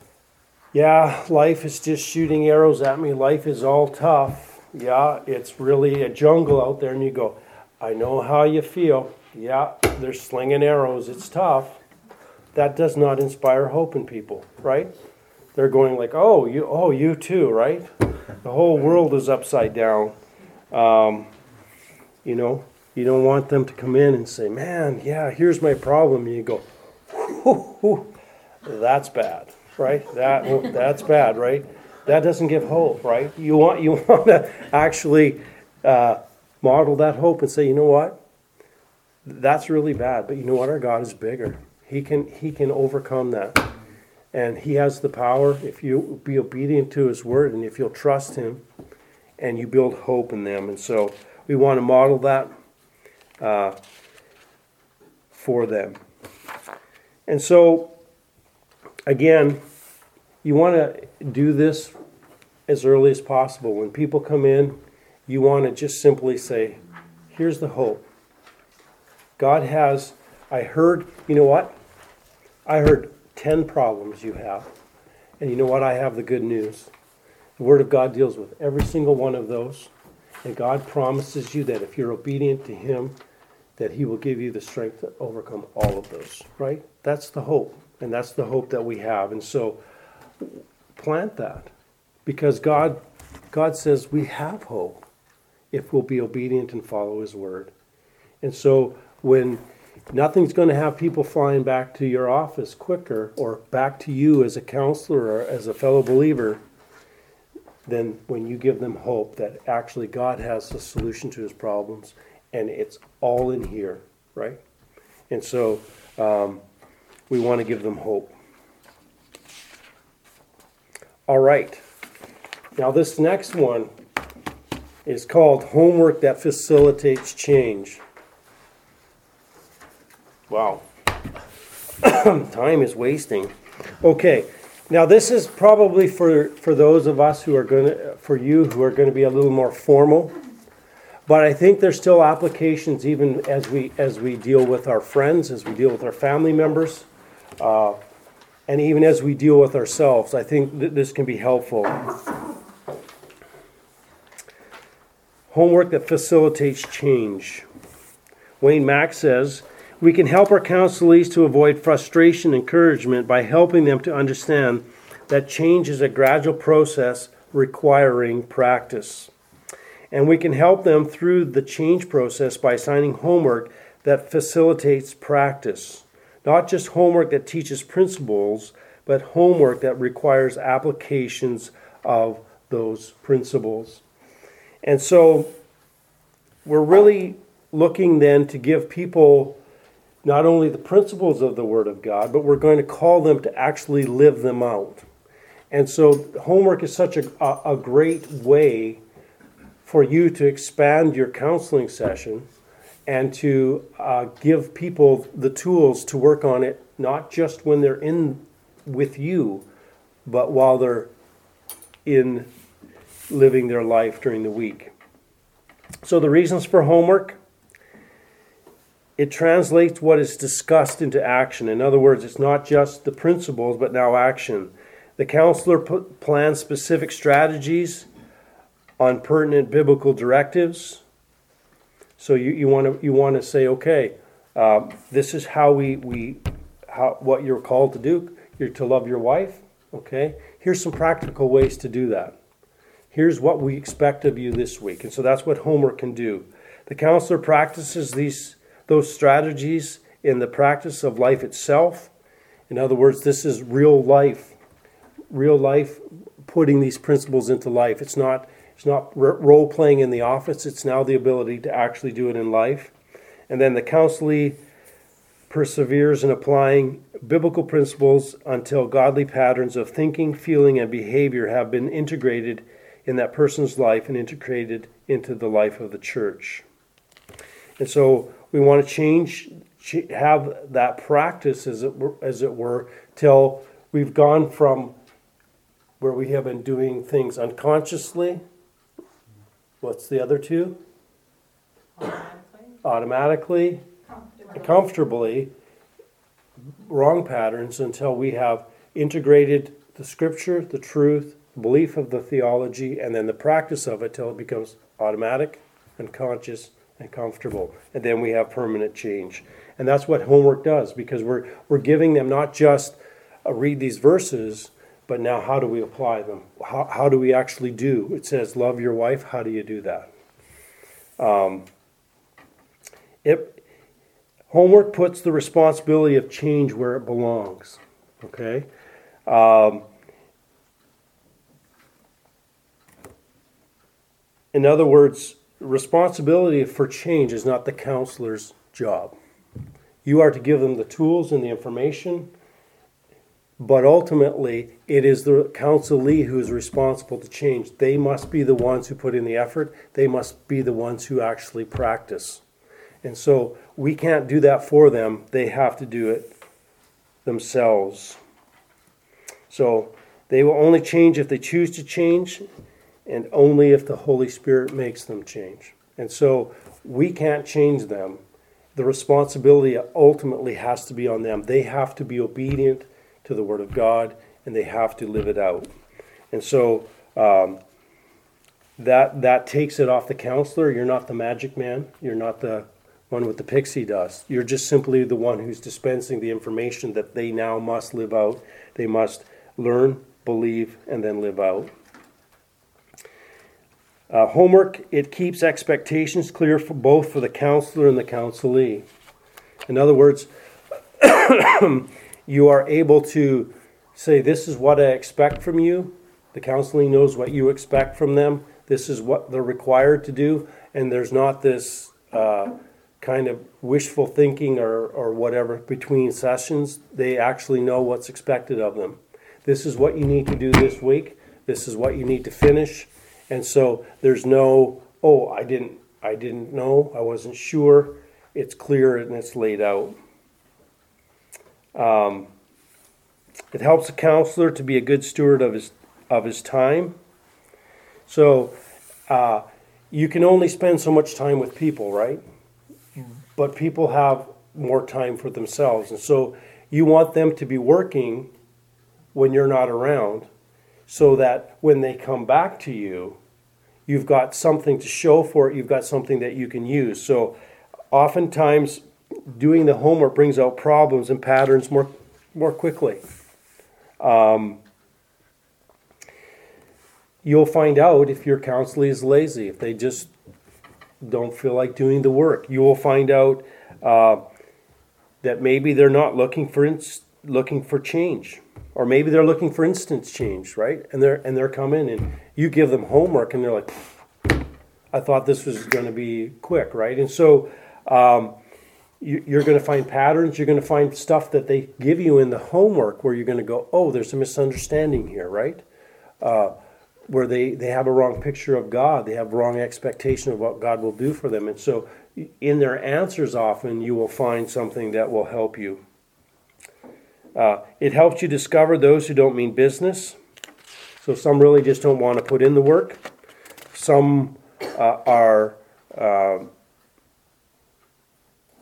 yeah, life is just shooting arrows at me. Life is all tough. Yeah, it's really a jungle out there. And you go, I know how you feel. Yeah, they're slinging arrows. It's tough. That does not inspire hope in people, right? They're going like, oh, you, oh, you too, right? The whole world is upside down. Um, you know, you don't want them to come in and say, man, yeah, here's my problem. And you go, whoo, whoo, that's bad. Right? That that's bad, right? That doesn't give hope, right? You want you want to actually uh, model that hope and say, you know what? That's really bad, but you know what? Our God is bigger. He can He can overcome that, and He has the power if you be obedient to His word and if you'll trust Him, and you build hope in them. And so we want to model that uh, for them. And so, again, you want to do this as early as possible. When people come in, you want to just simply say, here's the hope. God has, I heard, you know what? I heard ten problems you have. And you know what? I have the good news. The Word of God deals with every single one of those. And God promises you that if you're obedient to Him, that He will give you the strength to overcome all of those, right? That's the hope. And that's the hope that we have. And so plant that. Because God God says we have hope if we'll be obedient and follow His word. And so when nothing's going to have people flying back to your office quicker or back to you as a counselor or as a fellow believer, then when you give them hope that actually God has a solution to His problems and it's all in here, right? And so um, we want to give them hope. All right. Now this next one is called Homework That Facilitates Change. Wow. Time is wasting. Okay. Now this is probably for, for those of us who are going to, for you who are going to be a little more formal. But I think there's still applications even as we as we deal with our friends, as we deal with our family members. Uh, And even as we deal with ourselves, I think that this can be helpful. Homework that facilitates change. Wayne Mack says, we can help our counselees to avoid frustration and encouragement by helping them to understand that change is a gradual process requiring practice. And we can help them through the change process by assigning homework that facilitates practice. Not just homework that teaches principles, but homework that requires applications of those principles. And so we're really looking then to give people not only the principles of the Word of God, but we're going to call them to actually live them out. And so homework is such a, a, a great way for you to expand your counseling session and to uh, give people the tools to work on it, not just when they're in with you, but while they're in living their life during the week. So the reasons for homework, it translates what is discussed into action. In other words, it's not just the principles, but now action. The counselor put, plans specific strategies on pertinent biblical directives. So you, you want to you want to say, okay, uh, this is how we we how what you're called to do. You're to love your wife. Okay, here's some practical ways to do that. Here's what we expect of you this week, and so that's what homework can do. The counselor practices these those strategies in the practice of life itself. In other words, this is real life, real life, putting these principles into life. It's not it's not role playing in the office. It's now the ability to actually do it in life. And then the counselee perseveres in applying biblical principles until godly patterns of thinking, feeling, and behavior have been integrated in that person's life and integrated into the life of the church. And so we want to change, have that practice, as it were, as it were, till we've gone from where we have been doing things unconsciously. What's the other two? Automatically. Automatically, Comfortably. comfortably, wrong patterns, until we have integrated the scripture, the truth, the belief of the theology, and then the practice of it till it becomes automatic and conscious and comfortable. And then we have permanent change. And that's what homework does, because we're we're giving them not just uh, read these verses, but now how do we apply them? How, how do we actually do? It says, love your wife. How do you do that? Um, it, homework puts the responsibility of change where it belongs. Okay? Um, in other words, responsibility for change is not the counselor's job. You are to give them the tools and the information, but ultimately it is the counselee who is responsible to change. They must be the ones who put in the effort. They must be the ones who actually practice. And so we can't do that for them. They have to do it themselves. So they will only change if they choose to change, and only if the Holy Spirit makes them change. And so we can't change them. The responsibility ultimately has to be on them. They have to be obedient to the Word of God, and they have to live it out. And so um, that that takes it off the counselor. You're not the magic man. You're not the one with the pixie dust. You're just simply the one who's dispensing the information that they now must live out. They must learn, believe, and then live out. Uh, homework, it keeps expectations clear for both for the counselor and the counselee. In other words, you are able to say, this is what I expect from you. The counselee knows what you expect from them. This is what they're required to do. And there's not this uh, kind of wishful thinking or, or whatever between sessions. They actually know what's expected of them. This is what you need to do this week. This is what you need to finish. And so there's no, oh, I didn't, I didn't know, I wasn't sure. It's clear and it's laid out. Um, it helps a counselor to be a good steward of his of his time. So uh, you can only spend so much time with people, right? But people have more time for themselves, and so you want them to be working when you're not around, so that when they come back to you, you've got something to show for it, you've got something that you can use. So oftentimes doing the homework brings out problems and patterns more more quickly. Um, you'll find out if your counselee is lazy, if they just don't feel like doing the work. You will find out uh, that maybe they're not looking for inst- looking for change. Or maybe they're looking for instant change, right? And they're and they're coming and you give them homework and they're like, I thought this was going to be quick, right? And so um, you, you're going to find patterns. You're going to find stuff that they give you in the homework where you're going to go, oh, there's a misunderstanding here, right? Uh, where they, they have a wrong picture of God. They have wrong expectation of what God will do for them. And so in their answers often you will find something that will help you. Uh, it helps you discover those who don't mean business. So some really just don't want to put in the work. Some uh, are uh,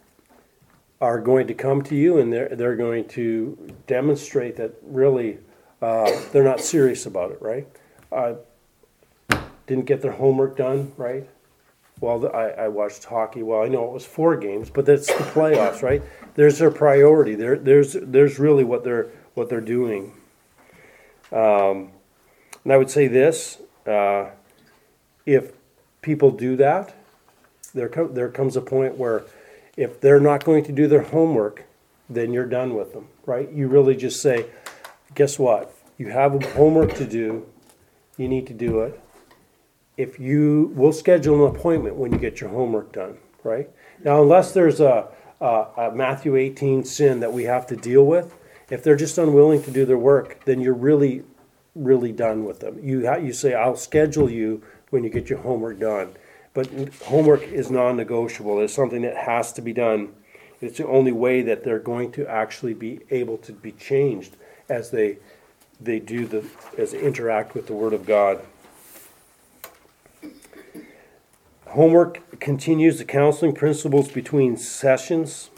are going to come to you and they're they're going to demonstrate that really uh, they're not serious about it, right? Uh, didn't get their homework done, right? Well, the, I, I watched hockey. Well, I know it was four games, but that's the playoffs, right? There's their priority. There, there's, there's really what they're what they're doing. Um, and I would say this: uh, if people do that, there com- there comes a point where if they're not going to do their homework, then you're done with them, right? You really just say, guess what? You have homework to do. You need to do it. If you, we'll schedule an appointment when you get your homework done, right? Now, unless there's a, a, a Matthew eighteen sin that we have to deal with, if they're just unwilling to do their work, then you're really, really done with them. You ha- you say, I'll schedule you when you get your homework done. But homework is non-negotiable. It's something that has to be done. It's the only way that they're going to actually be able to be changed as they they do the as they interact with the Word of God. Homework continues the counseling principles between sessions.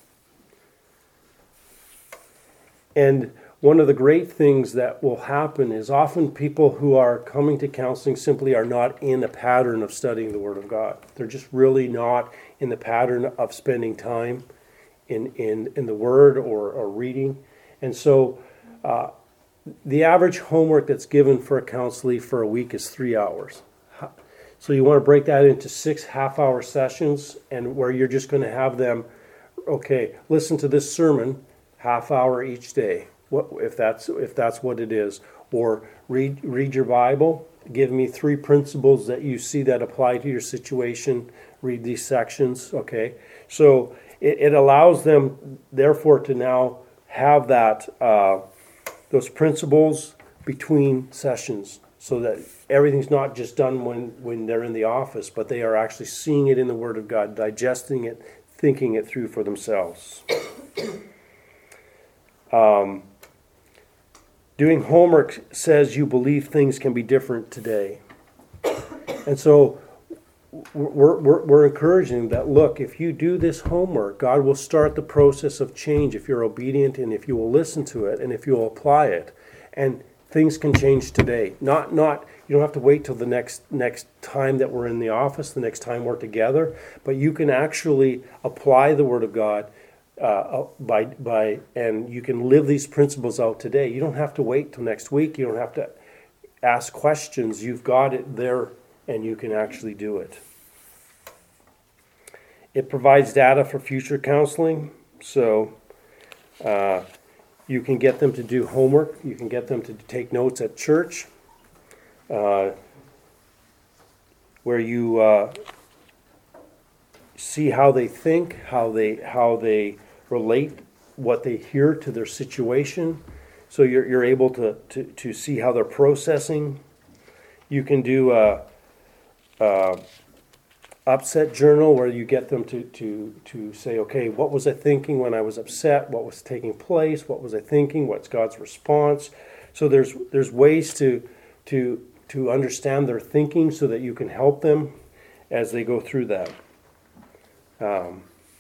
And one of the great things that will happen is often people who are coming to counseling simply are not in a pattern of studying the Word of God. They're just really not in the pattern of spending time in, in, in the Word or, or reading. And so uh, the average homework that's given for a counselee for a week is three hours. So you want to break that into six half-hour sessions, and where you're just going to have them, okay, listen to this sermon, half hour each day, what if that's if that's what it is, or read read your Bible, give me three principles that you see that apply to your situation, read these sections, okay. So it, it allows them, therefore, to now have that uh, those principles between sessions, so that everything's not just done when, when they're in the office, but they are actually seeing it in the Word of God, digesting it, thinking it through for themselves. Um, doing homework says you believe things can be different today. And so we're, we're, we're encouraging that, look, if you do this homework, God will start the process of change if you're obedient and if you will listen to it and if you will apply it. And things can change today. Not, not, you don't have to wait till the next next time that we're in the office, the next time we're together, but you can actually apply the Word of God uh, by by, and you can live these principles out today. You don't have to wait till next week. You don't have to ask questions. You've got it there, and you can actually do it. It provides data for future counseling, so. Uh, You can get them to do homework. You can get them to take notes at church, uh, where you uh, see how they think, how they how they relate what they hear to their situation. So you're you're able to to, to see how they're processing. You can do a, a upset journal where you get them to, to, to say, okay, what was I thinking when I was upset? What was taking place? What was I thinking? What's God's response? So there's there's ways to to to understand their thinking so that you can help them as they go through that. Um,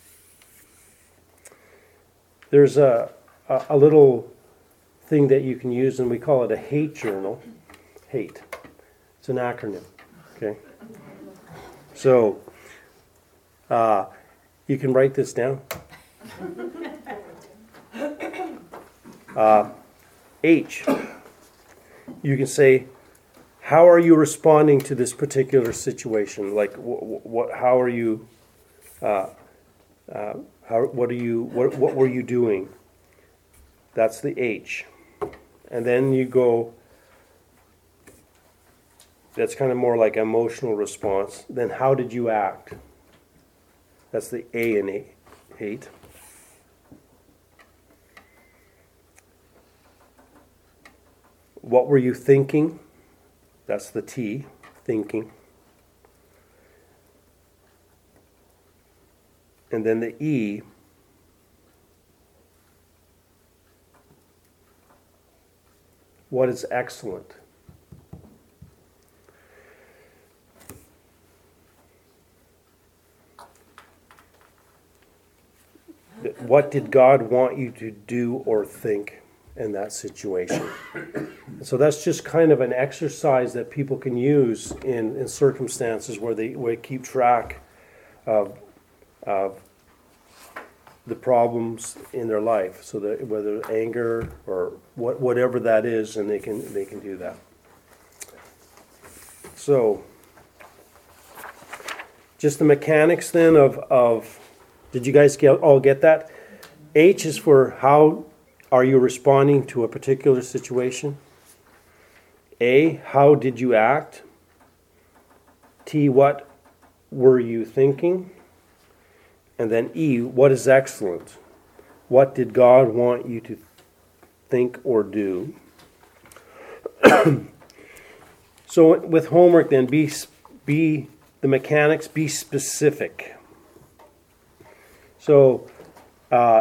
there's a, a a little thing that you can use, and we call it a hate journal. Hate. It's an acronym. Okay. So, uh, you can write this down. Uh, H. You can say, how are you responding to this particular situation? Like, what? what how are you? Uh, uh, how? What are you? What? What were you doing? That's the H. And then you go. That's kind of more like emotional response. Then how did you act? That's the A in hate. What were you thinking? That's the T, thinking. And then the E, what is excellent? What did God want you to do or think? in that situation. So that's just kind of an exercise that people can use in, in circumstances where they, where they keep track of, of the problems in their life. So that whether anger or what, whatever that is, and they can they can do that. So just the mechanics then of, of did you guys get, all get that? H is for how are you responding to a particular situation? A, how did you act? T, what were you thinking? And then E, what is excellent? What did God want you to think or do? So with homework then, be, be the mechanics, be specific. So uh,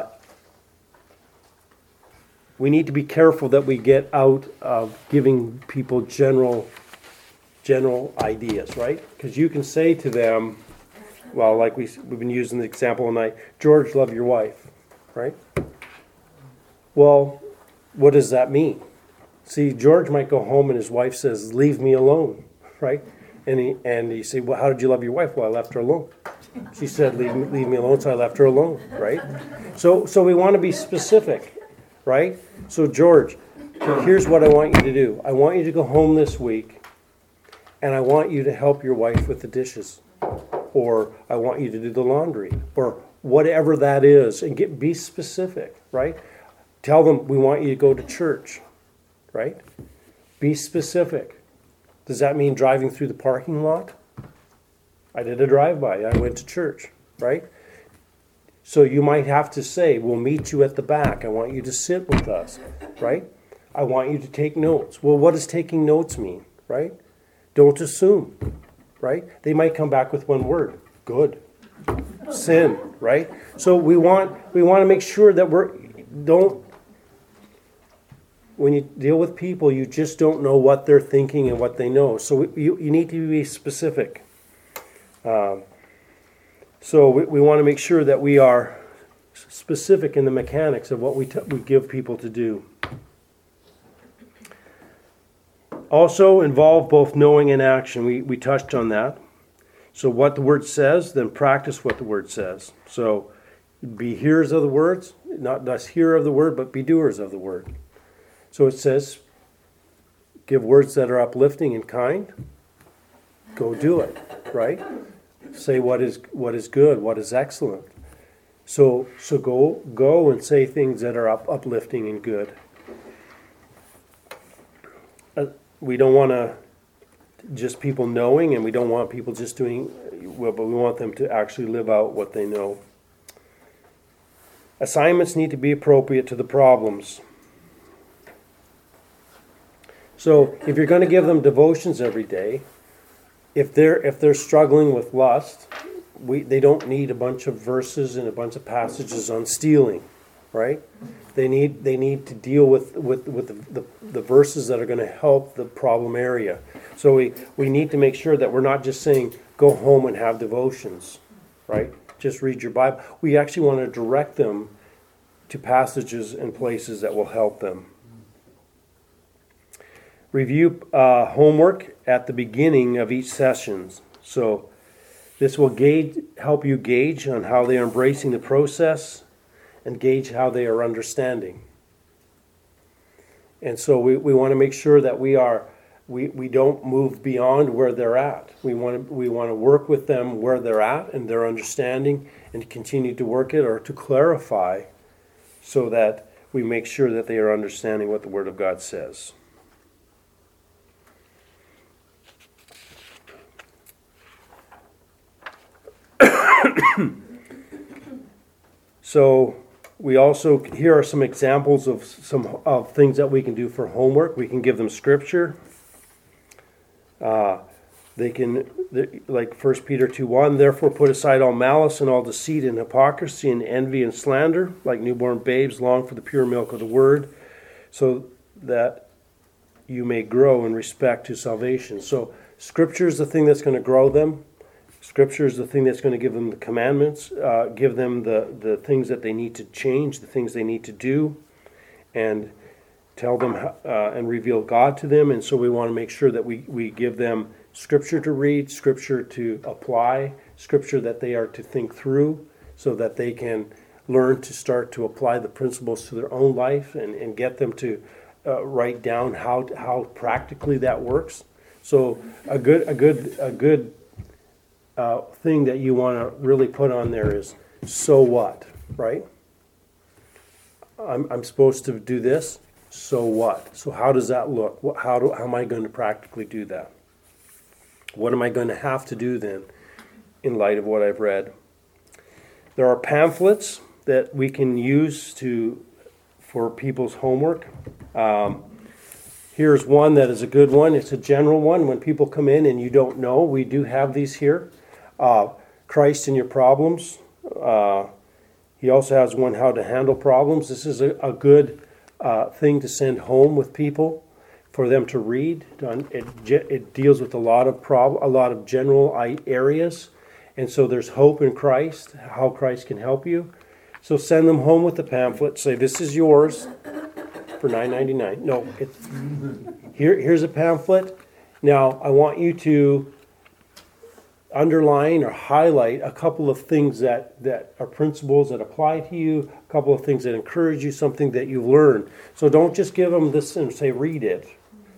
we need to be careful that we get out of giving people general general ideas, right? Because you can say to them, well, like we, we've been using the example tonight, George, love your wife, right? Well, what does that mean? See, George might go home and his wife says, leave me alone, right? And he and he say, well, how did you love your wife? Well, I left her alone. She said, leave me, leave me alone, so I left her alone, right? So, so we want to be specific. Right? So, George, here's what I want you to do. I want you to go home this week, and I want you to help your wife with the dishes. Or I want you to do the laundry. Or whatever that is. And get be specific, right? Tell them we want you to go to church. Right? Be specific. Does that mean driving through the parking lot? I did a drive-by. I went to church. Right? So you might have to say, we'll meet you at the back. I want you to sit with us, right? I want you to take notes. Well, what does taking notes mean, right? Don't assume, right? They might come back with one word, good. Sin, right? So we want we want to make sure that we're, don't, when you deal with people, you just don't know what they're thinking and what they know. So you, you need to be specific. Um, So we, we want to make sure that we are specific in the mechanics of what we, t- we give people to do. Also involve both knowing and action. We, we touched on that. So what the word says, then practice what the word says. So be hearers of the words, not just hearer of the word, but be doers of the word. So it says, give words that are uplifting and kind. Go do it, right? Say what is what is good, what is excellent. So so go go and say things that are up, uplifting and good. Uh, we don't want to just people knowing, and we don't want people just doing well, but we want them to actually live out what they know. Assignments need to be appropriate to the problems. So if you're going to give them devotions every day, If they're if they're struggling with lust, we they don't need a bunch of verses and a bunch of passages on stealing, right? They need they need to deal with with, with the, the, the verses that are going to help the problem area. So we, we need to make sure that we're not just saying go home and have devotions, right? Just read your Bible. We actually want to direct them to passages and places that will help them. Review uh, homework at the beginning of each session. So this will gauge, help you gauge on how they are embracing the process and gauge how they are understanding. And so we, we want to make sure that we are we, we don't move beyond where they're at. We want to we want to work with them where they're at and their understanding and continue to work it or to clarify so that we make sure that they are understanding what the Word of God says. So we also, here are some examples of some of things that we can do for homework. We can give them scripture. Uh, they can, like First Peter two one, therefore put aside all malice and all deceit and hypocrisy and envy and slander, like newborn babes long for the pure milk of the word, so that you may grow in respect to salvation. So scripture is the thing that's going to grow them. Scripture is the thing that's going to give them the commandments, uh, give them the, the things that they need to change, the things they need to do. And tell them uh, and reveal God to them. And so we want to make sure that we, we give them Scripture to read, Scripture to apply, Scripture that they are to think through so that they can learn to start to apply the principles to their own life and, and get them to uh, write down how how practically that works. So a good a good a good uh, thing that you want to really put on there is, so what, right? I'm I'm supposed to do this. So what? So how does that look? What, how do how am I going to practically do that? What am I going to have to do then, in light of what I've read? There are pamphlets that we can use to for people's homework. Um, here's one that is a good one. It's a general one. When people come in and you don't know, we do have these here. Uh, Christ in Your Problems. Uh, he also has one, How to Handle Problems. This is a, a good uh, thing to send home with people for them to read. It, it deals with a lot of prob- a lot of general areas. And so there's hope in Christ, how Christ can help you. So send them home with the pamphlet. Say, this is yours for nine ninety-nine. No, it's, here, here's a pamphlet. Now, I want you to underline or highlight a couple of things that, that are principles that apply to you, a couple of things that encourage you, something that you've learned. So don't just give them this and say, read it.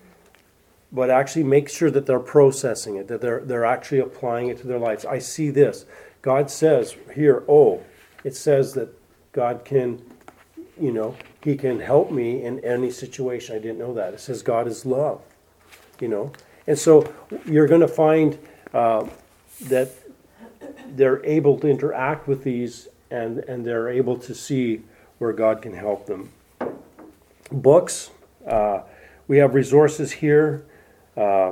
But actually make sure that they're processing it, that they're they're actually applying it to their lives. I see this. God says here, oh, it says that God can, you know, He can help me in any situation. I didn't know that. It says God is love, you know. And so you're going to find uh, that they're able to interact with these and, and they're able to see where God can help them. Books. Uh, we have resources here. Uh,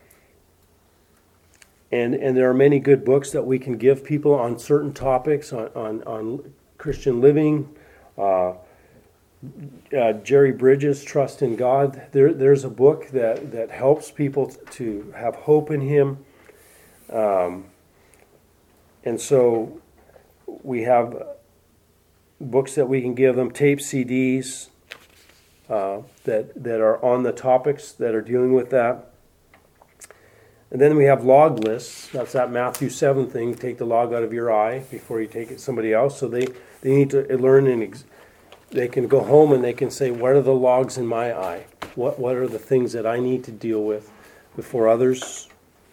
and and there are many good books that we can give people on certain topics, on, on, on Christian living. Uh, uh, Jerry Bridges, Trust in God. There, there's a book that, that helps people to have hope in Him. Um, and so we have books that we can give them, tape C Ds uh, that, that are on the topics that are dealing with that. And then we have log lists. That's that Matthew seven thing. Take the log out of your eye before you take it to somebody else. So they, they need to learn and ex- they can go home and they can say, what are the logs in my eye? What what are the things that I need to deal with before others?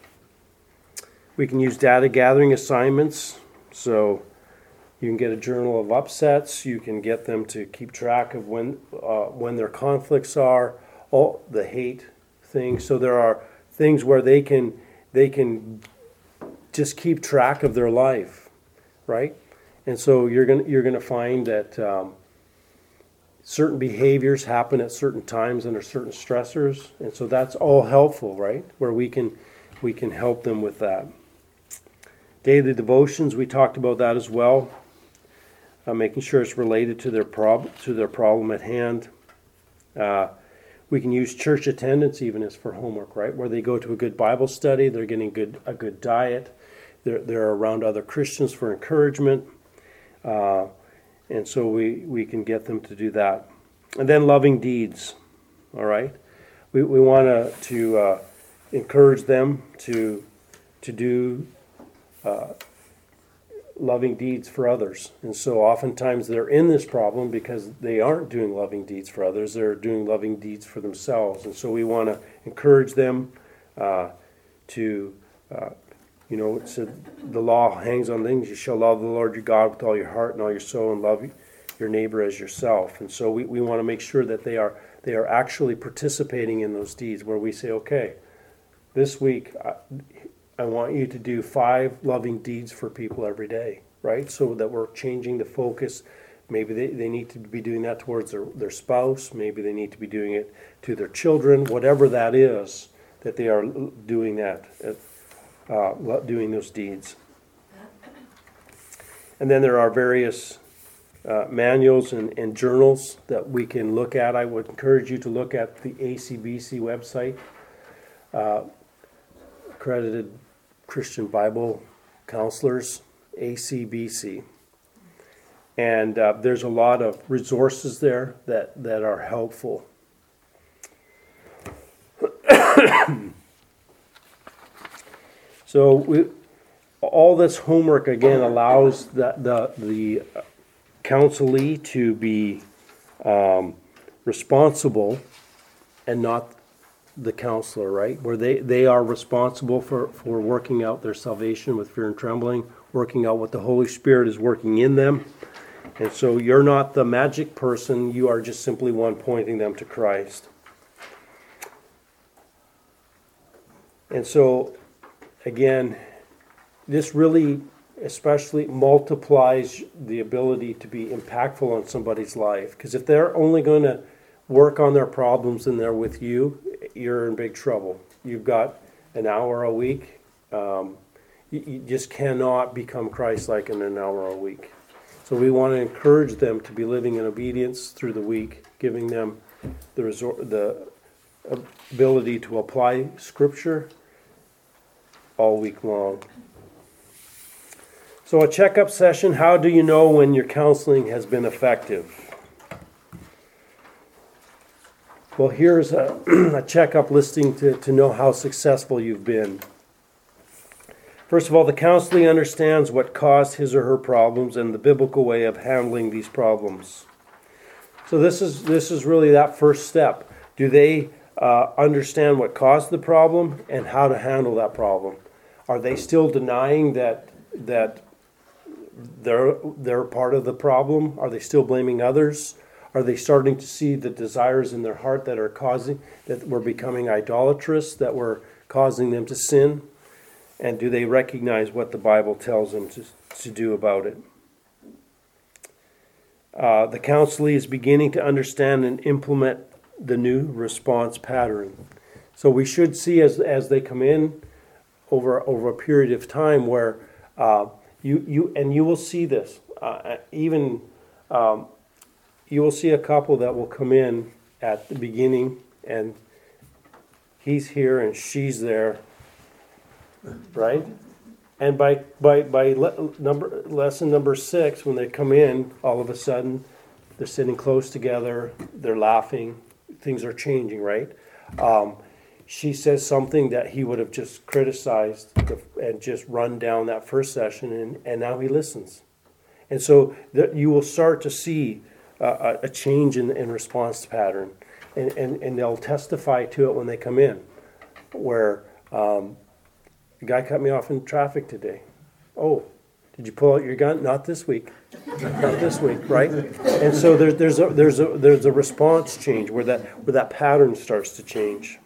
We can use data gathering assignments. So you can get a journal of upsets. You can get them to keep track of when uh, when their conflicts are, all the hate things. So there are things where they can they can just keep track of their life, right? And so you're gonna you're gonna find that um, certain behaviors happen at certain times under certain stressors, and so that's all helpful, right? Where we can we can help them with that. Daily devotions, we talked about that as well. Uh, making sure it's related to their prob to their problem at hand. Uh, We can use church attendance even as for homework, right? Where they go to a good Bible study, they're getting good a good diet, they're they're around other Christians for encouragement, uh, and so we, we can get them to do that. And then loving deeds, all right? We we want to to uh, encourage them to to do uh, loving deeds for others. And so oftentimes they're in this problem because they aren't doing loving deeds for others. They're doing loving deeds for themselves. And so we want to encourage them uh, to, uh, you know, it said the law hangs on things. You shall love the Lord your God with all your heart and all your soul and love your neighbor as yourself. And so we, we want to make sure that they are they are actually participating in those deeds where we say, okay, this week I, I want you to do five loving deeds for people every day, right? So that we're changing the focus. Maybe they, they need to be doing that towards their, their spouse. Maybe they need to be doing it to their children, whatever that is, that they are doing that, uh, doing those deeds. And then there are various uh, manuals and, and journals that we can look at. I would encourage you to look at the A C B C website, uh, accredited Christian Bible Counselors, A C B C. And uh, there's a lot of resources there that, that are helpful. So we, all this homework again allows the the, the counselee to be um, responsible and not the counselor, right? Where they, they are responsible for, for working out their salvation with fear and trembling, working out what the Holy Spirit is working in them. And so you're not the magic person, you are just simply one pointing them to Christ. And so, again, this really especially multiplies the ability to be impactful on somebody's life. Because if they're only going to work on their problems and they're with you, you're in big trouble. You've got an hour a week. Um, you, you just cannot become Christ-like in an hour a week. So we want to encourage them to be living in obedience through the week, giving them the resor- the ability to apply Scripture all week long. So a checkup session, how do you know when your counseling has been effective? Well, here's a, a checkup listing to, to know how successful you've been. First of all, the counselee understands what caused his or her problems and the biblical way of handling these problems. So this is this is really that first step. Do they uh, understand what caused the problem and how to handle that problem? Are they still denying that that they're they're part of the problem? Are they still blaming others? Are they starting to see the desires in their heart that are causing, that were becoming idolatrous, that were causing them to sin? And do they recognize what the Bible tells them to, to do about it? Uh, the counselee is beginning to understand and implement the new response pattern. So we should see as as they come in over over a period of time where uh, you you and you will see this uh, even. Um, You will see a couple that will come in at the beginning and he's here and she's there, right? And by by by le- number lesson number six, when they come in, all of a sudden they're sitting close together, they're laughing, things are changing, right? Um, she says something that he would have just criticized and just run down that first session, and, and now he listens. And so that you will start to see Uh, a change in, in response pattern, and, and, and they'll testify to it when they come in, where um, the guy cut me off in traffic today. Oh, did you pull out your gun? Not this week. Not this week, right? And so there's there's a there's a there's a response change where that where that pattern starts to change.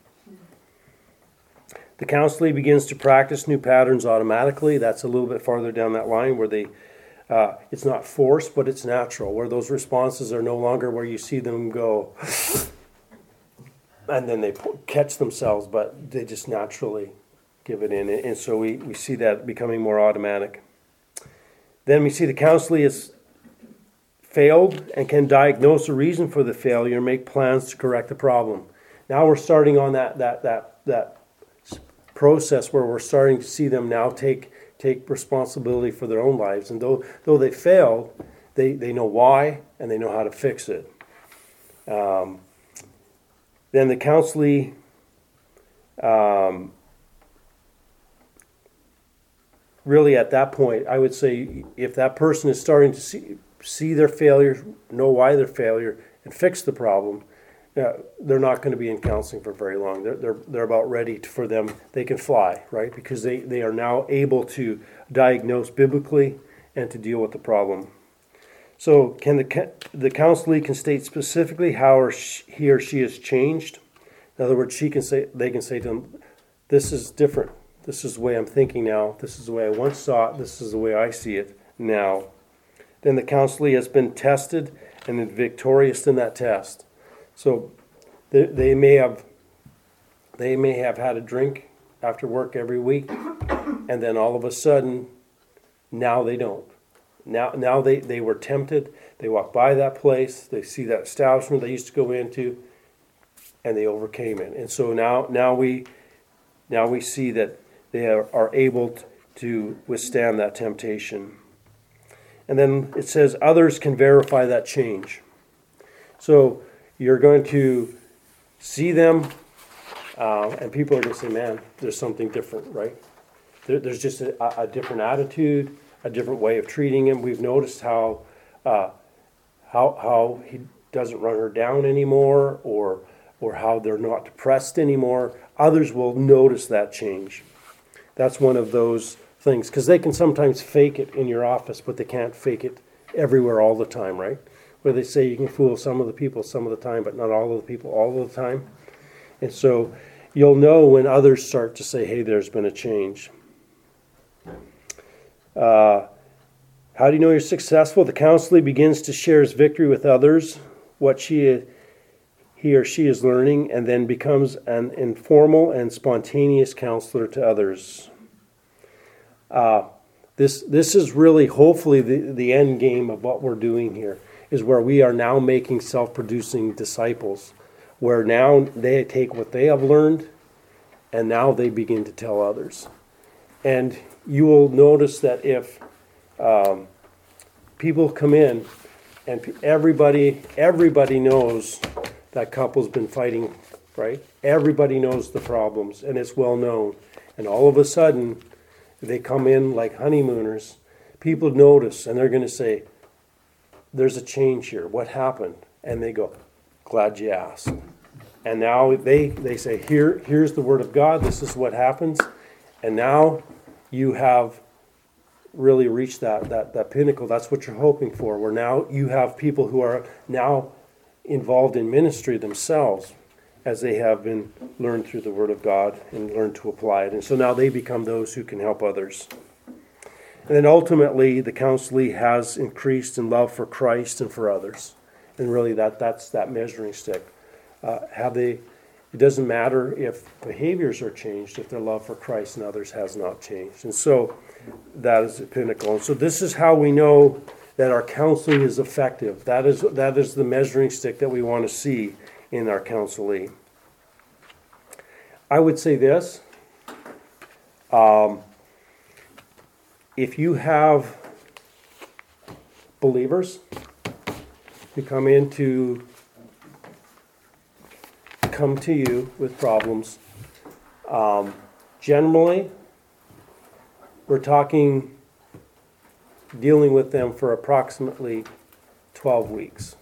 The counselee begins to practice new patterns automatically. That's a little bit farther down that line where they Uh, it's not forced, but it's natural, where those responses are no longer where you see them go and then they catch themselves, but they just naturally give it in. And so we, we see that becoming more automatic. Then we see the counselee has failed and can diagnose a reason for the failure and make plans to correct the problem. Now we're starting on that, that, that, that process where we're starting to see them now take take responsibility for their own lives. And though though they failed, they, they know why and they know how to fix it. Um, then the counselee um, really at that point, I would say if that person is starting to see, see their failure, know why their failure, and fix the problem, uh, they're not going to be in counseling for very long. They're they're they're about ready to, for them. They can fly, right? Because they, they are now able to diagnose biblically and to deal with the problem. So, can the the counselee can state specifically how or she, he or she has changed. In other words, she can say they can say to them, "This is different. This is the way I'm thinking now. This is the way I once saw it. This is the way I see it now." Then the counselee has been tested and is victorious in that test. So they, they may have they may have had a drink after work every week, and then all of a sudden, now they don't. Now now they, they were tempted. They walk by that place. They see that establishment they used to go into, and they overcame it. And so now now we now we see that they are, are able to withstand that temptation. And then it says others can verify that change. So you're going to see them Uh, and people are going to say, man, there's something different, right? There, there's just a, a different attitude, a different way of treating him. We've noticed how, uh, how, how he doesn't run her down anymore, or, or how they're not depressed anymore. Others will notice that change. That's one of those things, because they can sometimes fake it in your office, but they can't fake it everywhere all the time, right? Where they say you can fool some of the people some of the time, but not all of the people all of the time. And so you'll know when others start to say, hey, there's been a change. Uh, how do you know you're successful? The counselee begins to share his victory with others, what she, he or she is learning, and then becomes an informal and spontaneous counselor to others. Uh, this this is really, hopefully, the, the end game of what we're doing here, is where we are now making self-producing disciples, where now they take what they have learned, and now they begin to tell others. And you will notice that if um, people come in, and everybody everybody knows that couple's been fighting, right? Everybody knows the problems, and it's well known. And all of a sudden, they come in like honeymooners. People notice, and they're going to say, there's a change here. What happened? And they go, glad you asked. And now they, they say, here, here's the word of God. This is what happens. And now you have really reached that, that, that pinnacle. That's what you're hoping for. Where now you have people who are now involved in ministry themselves, as they have been learned through the word of God and learned to apply it. And so now they become those who can help others. And then ultimately, the counselee has increased in love for Christ and for others. And really that that's that measuring stick. Uh, have they, it doesn't matter if behaviors are changed, if their love for Christ and others has not changed. And so that is the pinnacle. And so this is how we know that our counseling is effective. That is that is the measuring stick that we want to see in our counselee. I would say this. Um, if you have believers who come into come to you with problems, um, generally we're talking dealing with them for approximately twelve weeks.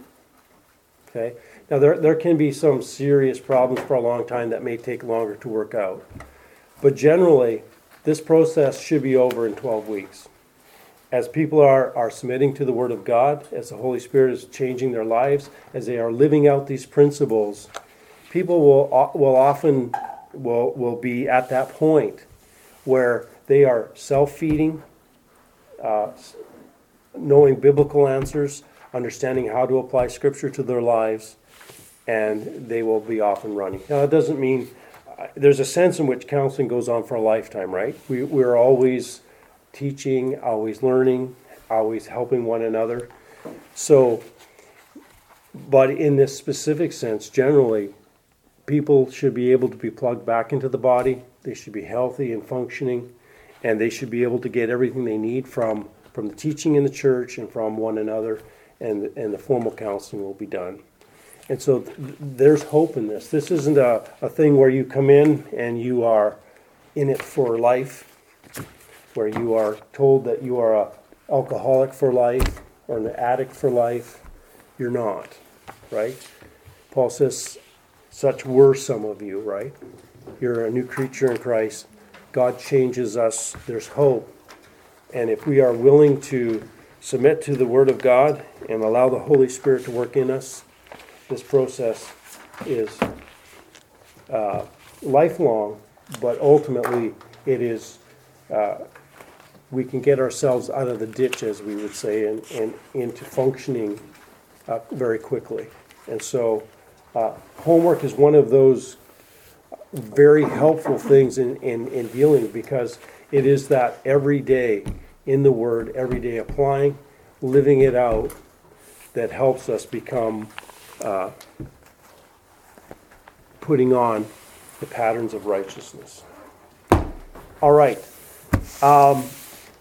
Okay? Now there there can be some serious problems for a long time that may take longer to work out. But generally, this process should be over in twelve weeks. As people are, are submitting to the Word of God, as the Holy Spirit is changing their lives, as they are living out these principles, people will will often will will be at that point where they are self-feeding, uh, knowing biblical answers, understanding how to apply Scripture to their lives, and they will be off and running. Now, that doesn't mean uh, there's a sense in which counseling goes on for a lifetime, right? We we're always teaching, always learning, always helping one another. So, but in this specific sense, generally, people should be able to be plugged back into the body. They should be healthy and functioning, and they should be able to get everything they need from, from the teaching in the church and from one another, and, and the formal counseling will be done. And so th- there's hope in this. This isn't a, a thing where you come in and you are in it for life, where you are told that you are an alcoholic for life or an addict for life. You're not, right? Paul says, such were some of you, right? You're a new creature in Christ. God changes us. There's hope. And if we are willing to submit to the Word of God and allow the Holy Spirit to work in us, this process is uh, lifelong, but ultimately it is, uh, we can get ourselves out of the ditch, as we would say, and, and into functioning uh, very quickly. And so uh, homework is one of those very helpful things in, in, in dealing, because it is that every day in the Word, every day applying, living it out, that helps us become uh, putting on the patterns of righteousness. All right. Um,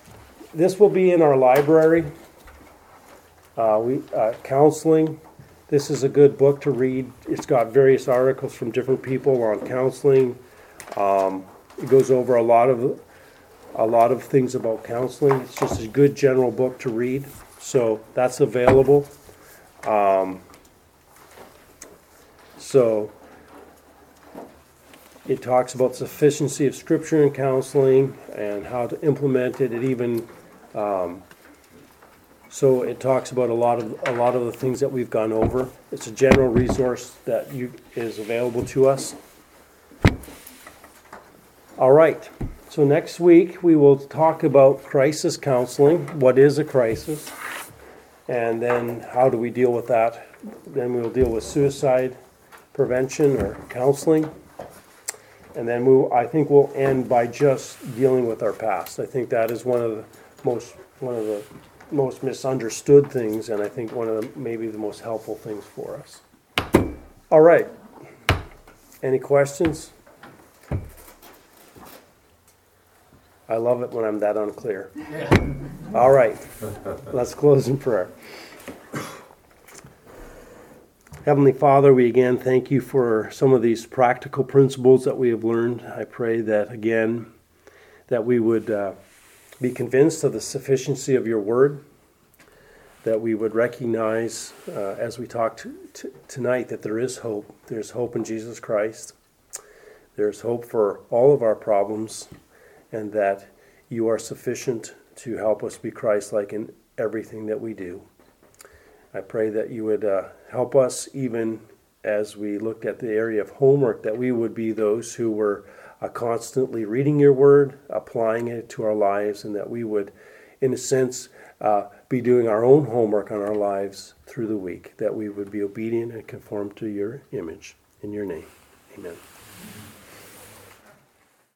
this will be in our library. Uh, we uh, counseling. this is a good book to read. It's got various articles from different people on counseling. Um, it goes over a lot of a lot of things about counseling. It's just a good general book to read. So that's available. Um, so it talks about sufficiency of Scripture in counseling and how to implement it. It even um, so it talks about a lot of a lot of the things that we've gone over. It's a general resource that you is available to us. All right. So next week we will talk about crisis counseling. What is a crisis? And then how do we deal with that? Then we'll deal with suicide prevention or counseling. And then we'll, I think we'll end by just dealing with our past. I think that is one of the most one of the most misunderstood things, and I think one of the maybe the most helpful things for us. All right. Any questions? I love it when I'm that unclear. All right. Let's close in prayer. Heavenly Father, we again thank you for some of these practical principles that we have learned. I pray that, again, that we would uh, be convinced of the sufficiency of your word, that we would recognize, uh, as we talked t- tonight, that there is hope. There's hope in Jesus Christ. There's hope for all of our problems, and that you are sufficient to help us be Christ-like in everything that we do. I pray that you would uh, help us, even as we looked at the area of homework, that we would be those who were uh, constantly reading your word, applying it to our lives, and that we would, in a sense, uh, be doing our own homework on our lives through the week, that we would be obedient and conform to your image. In your name, amen.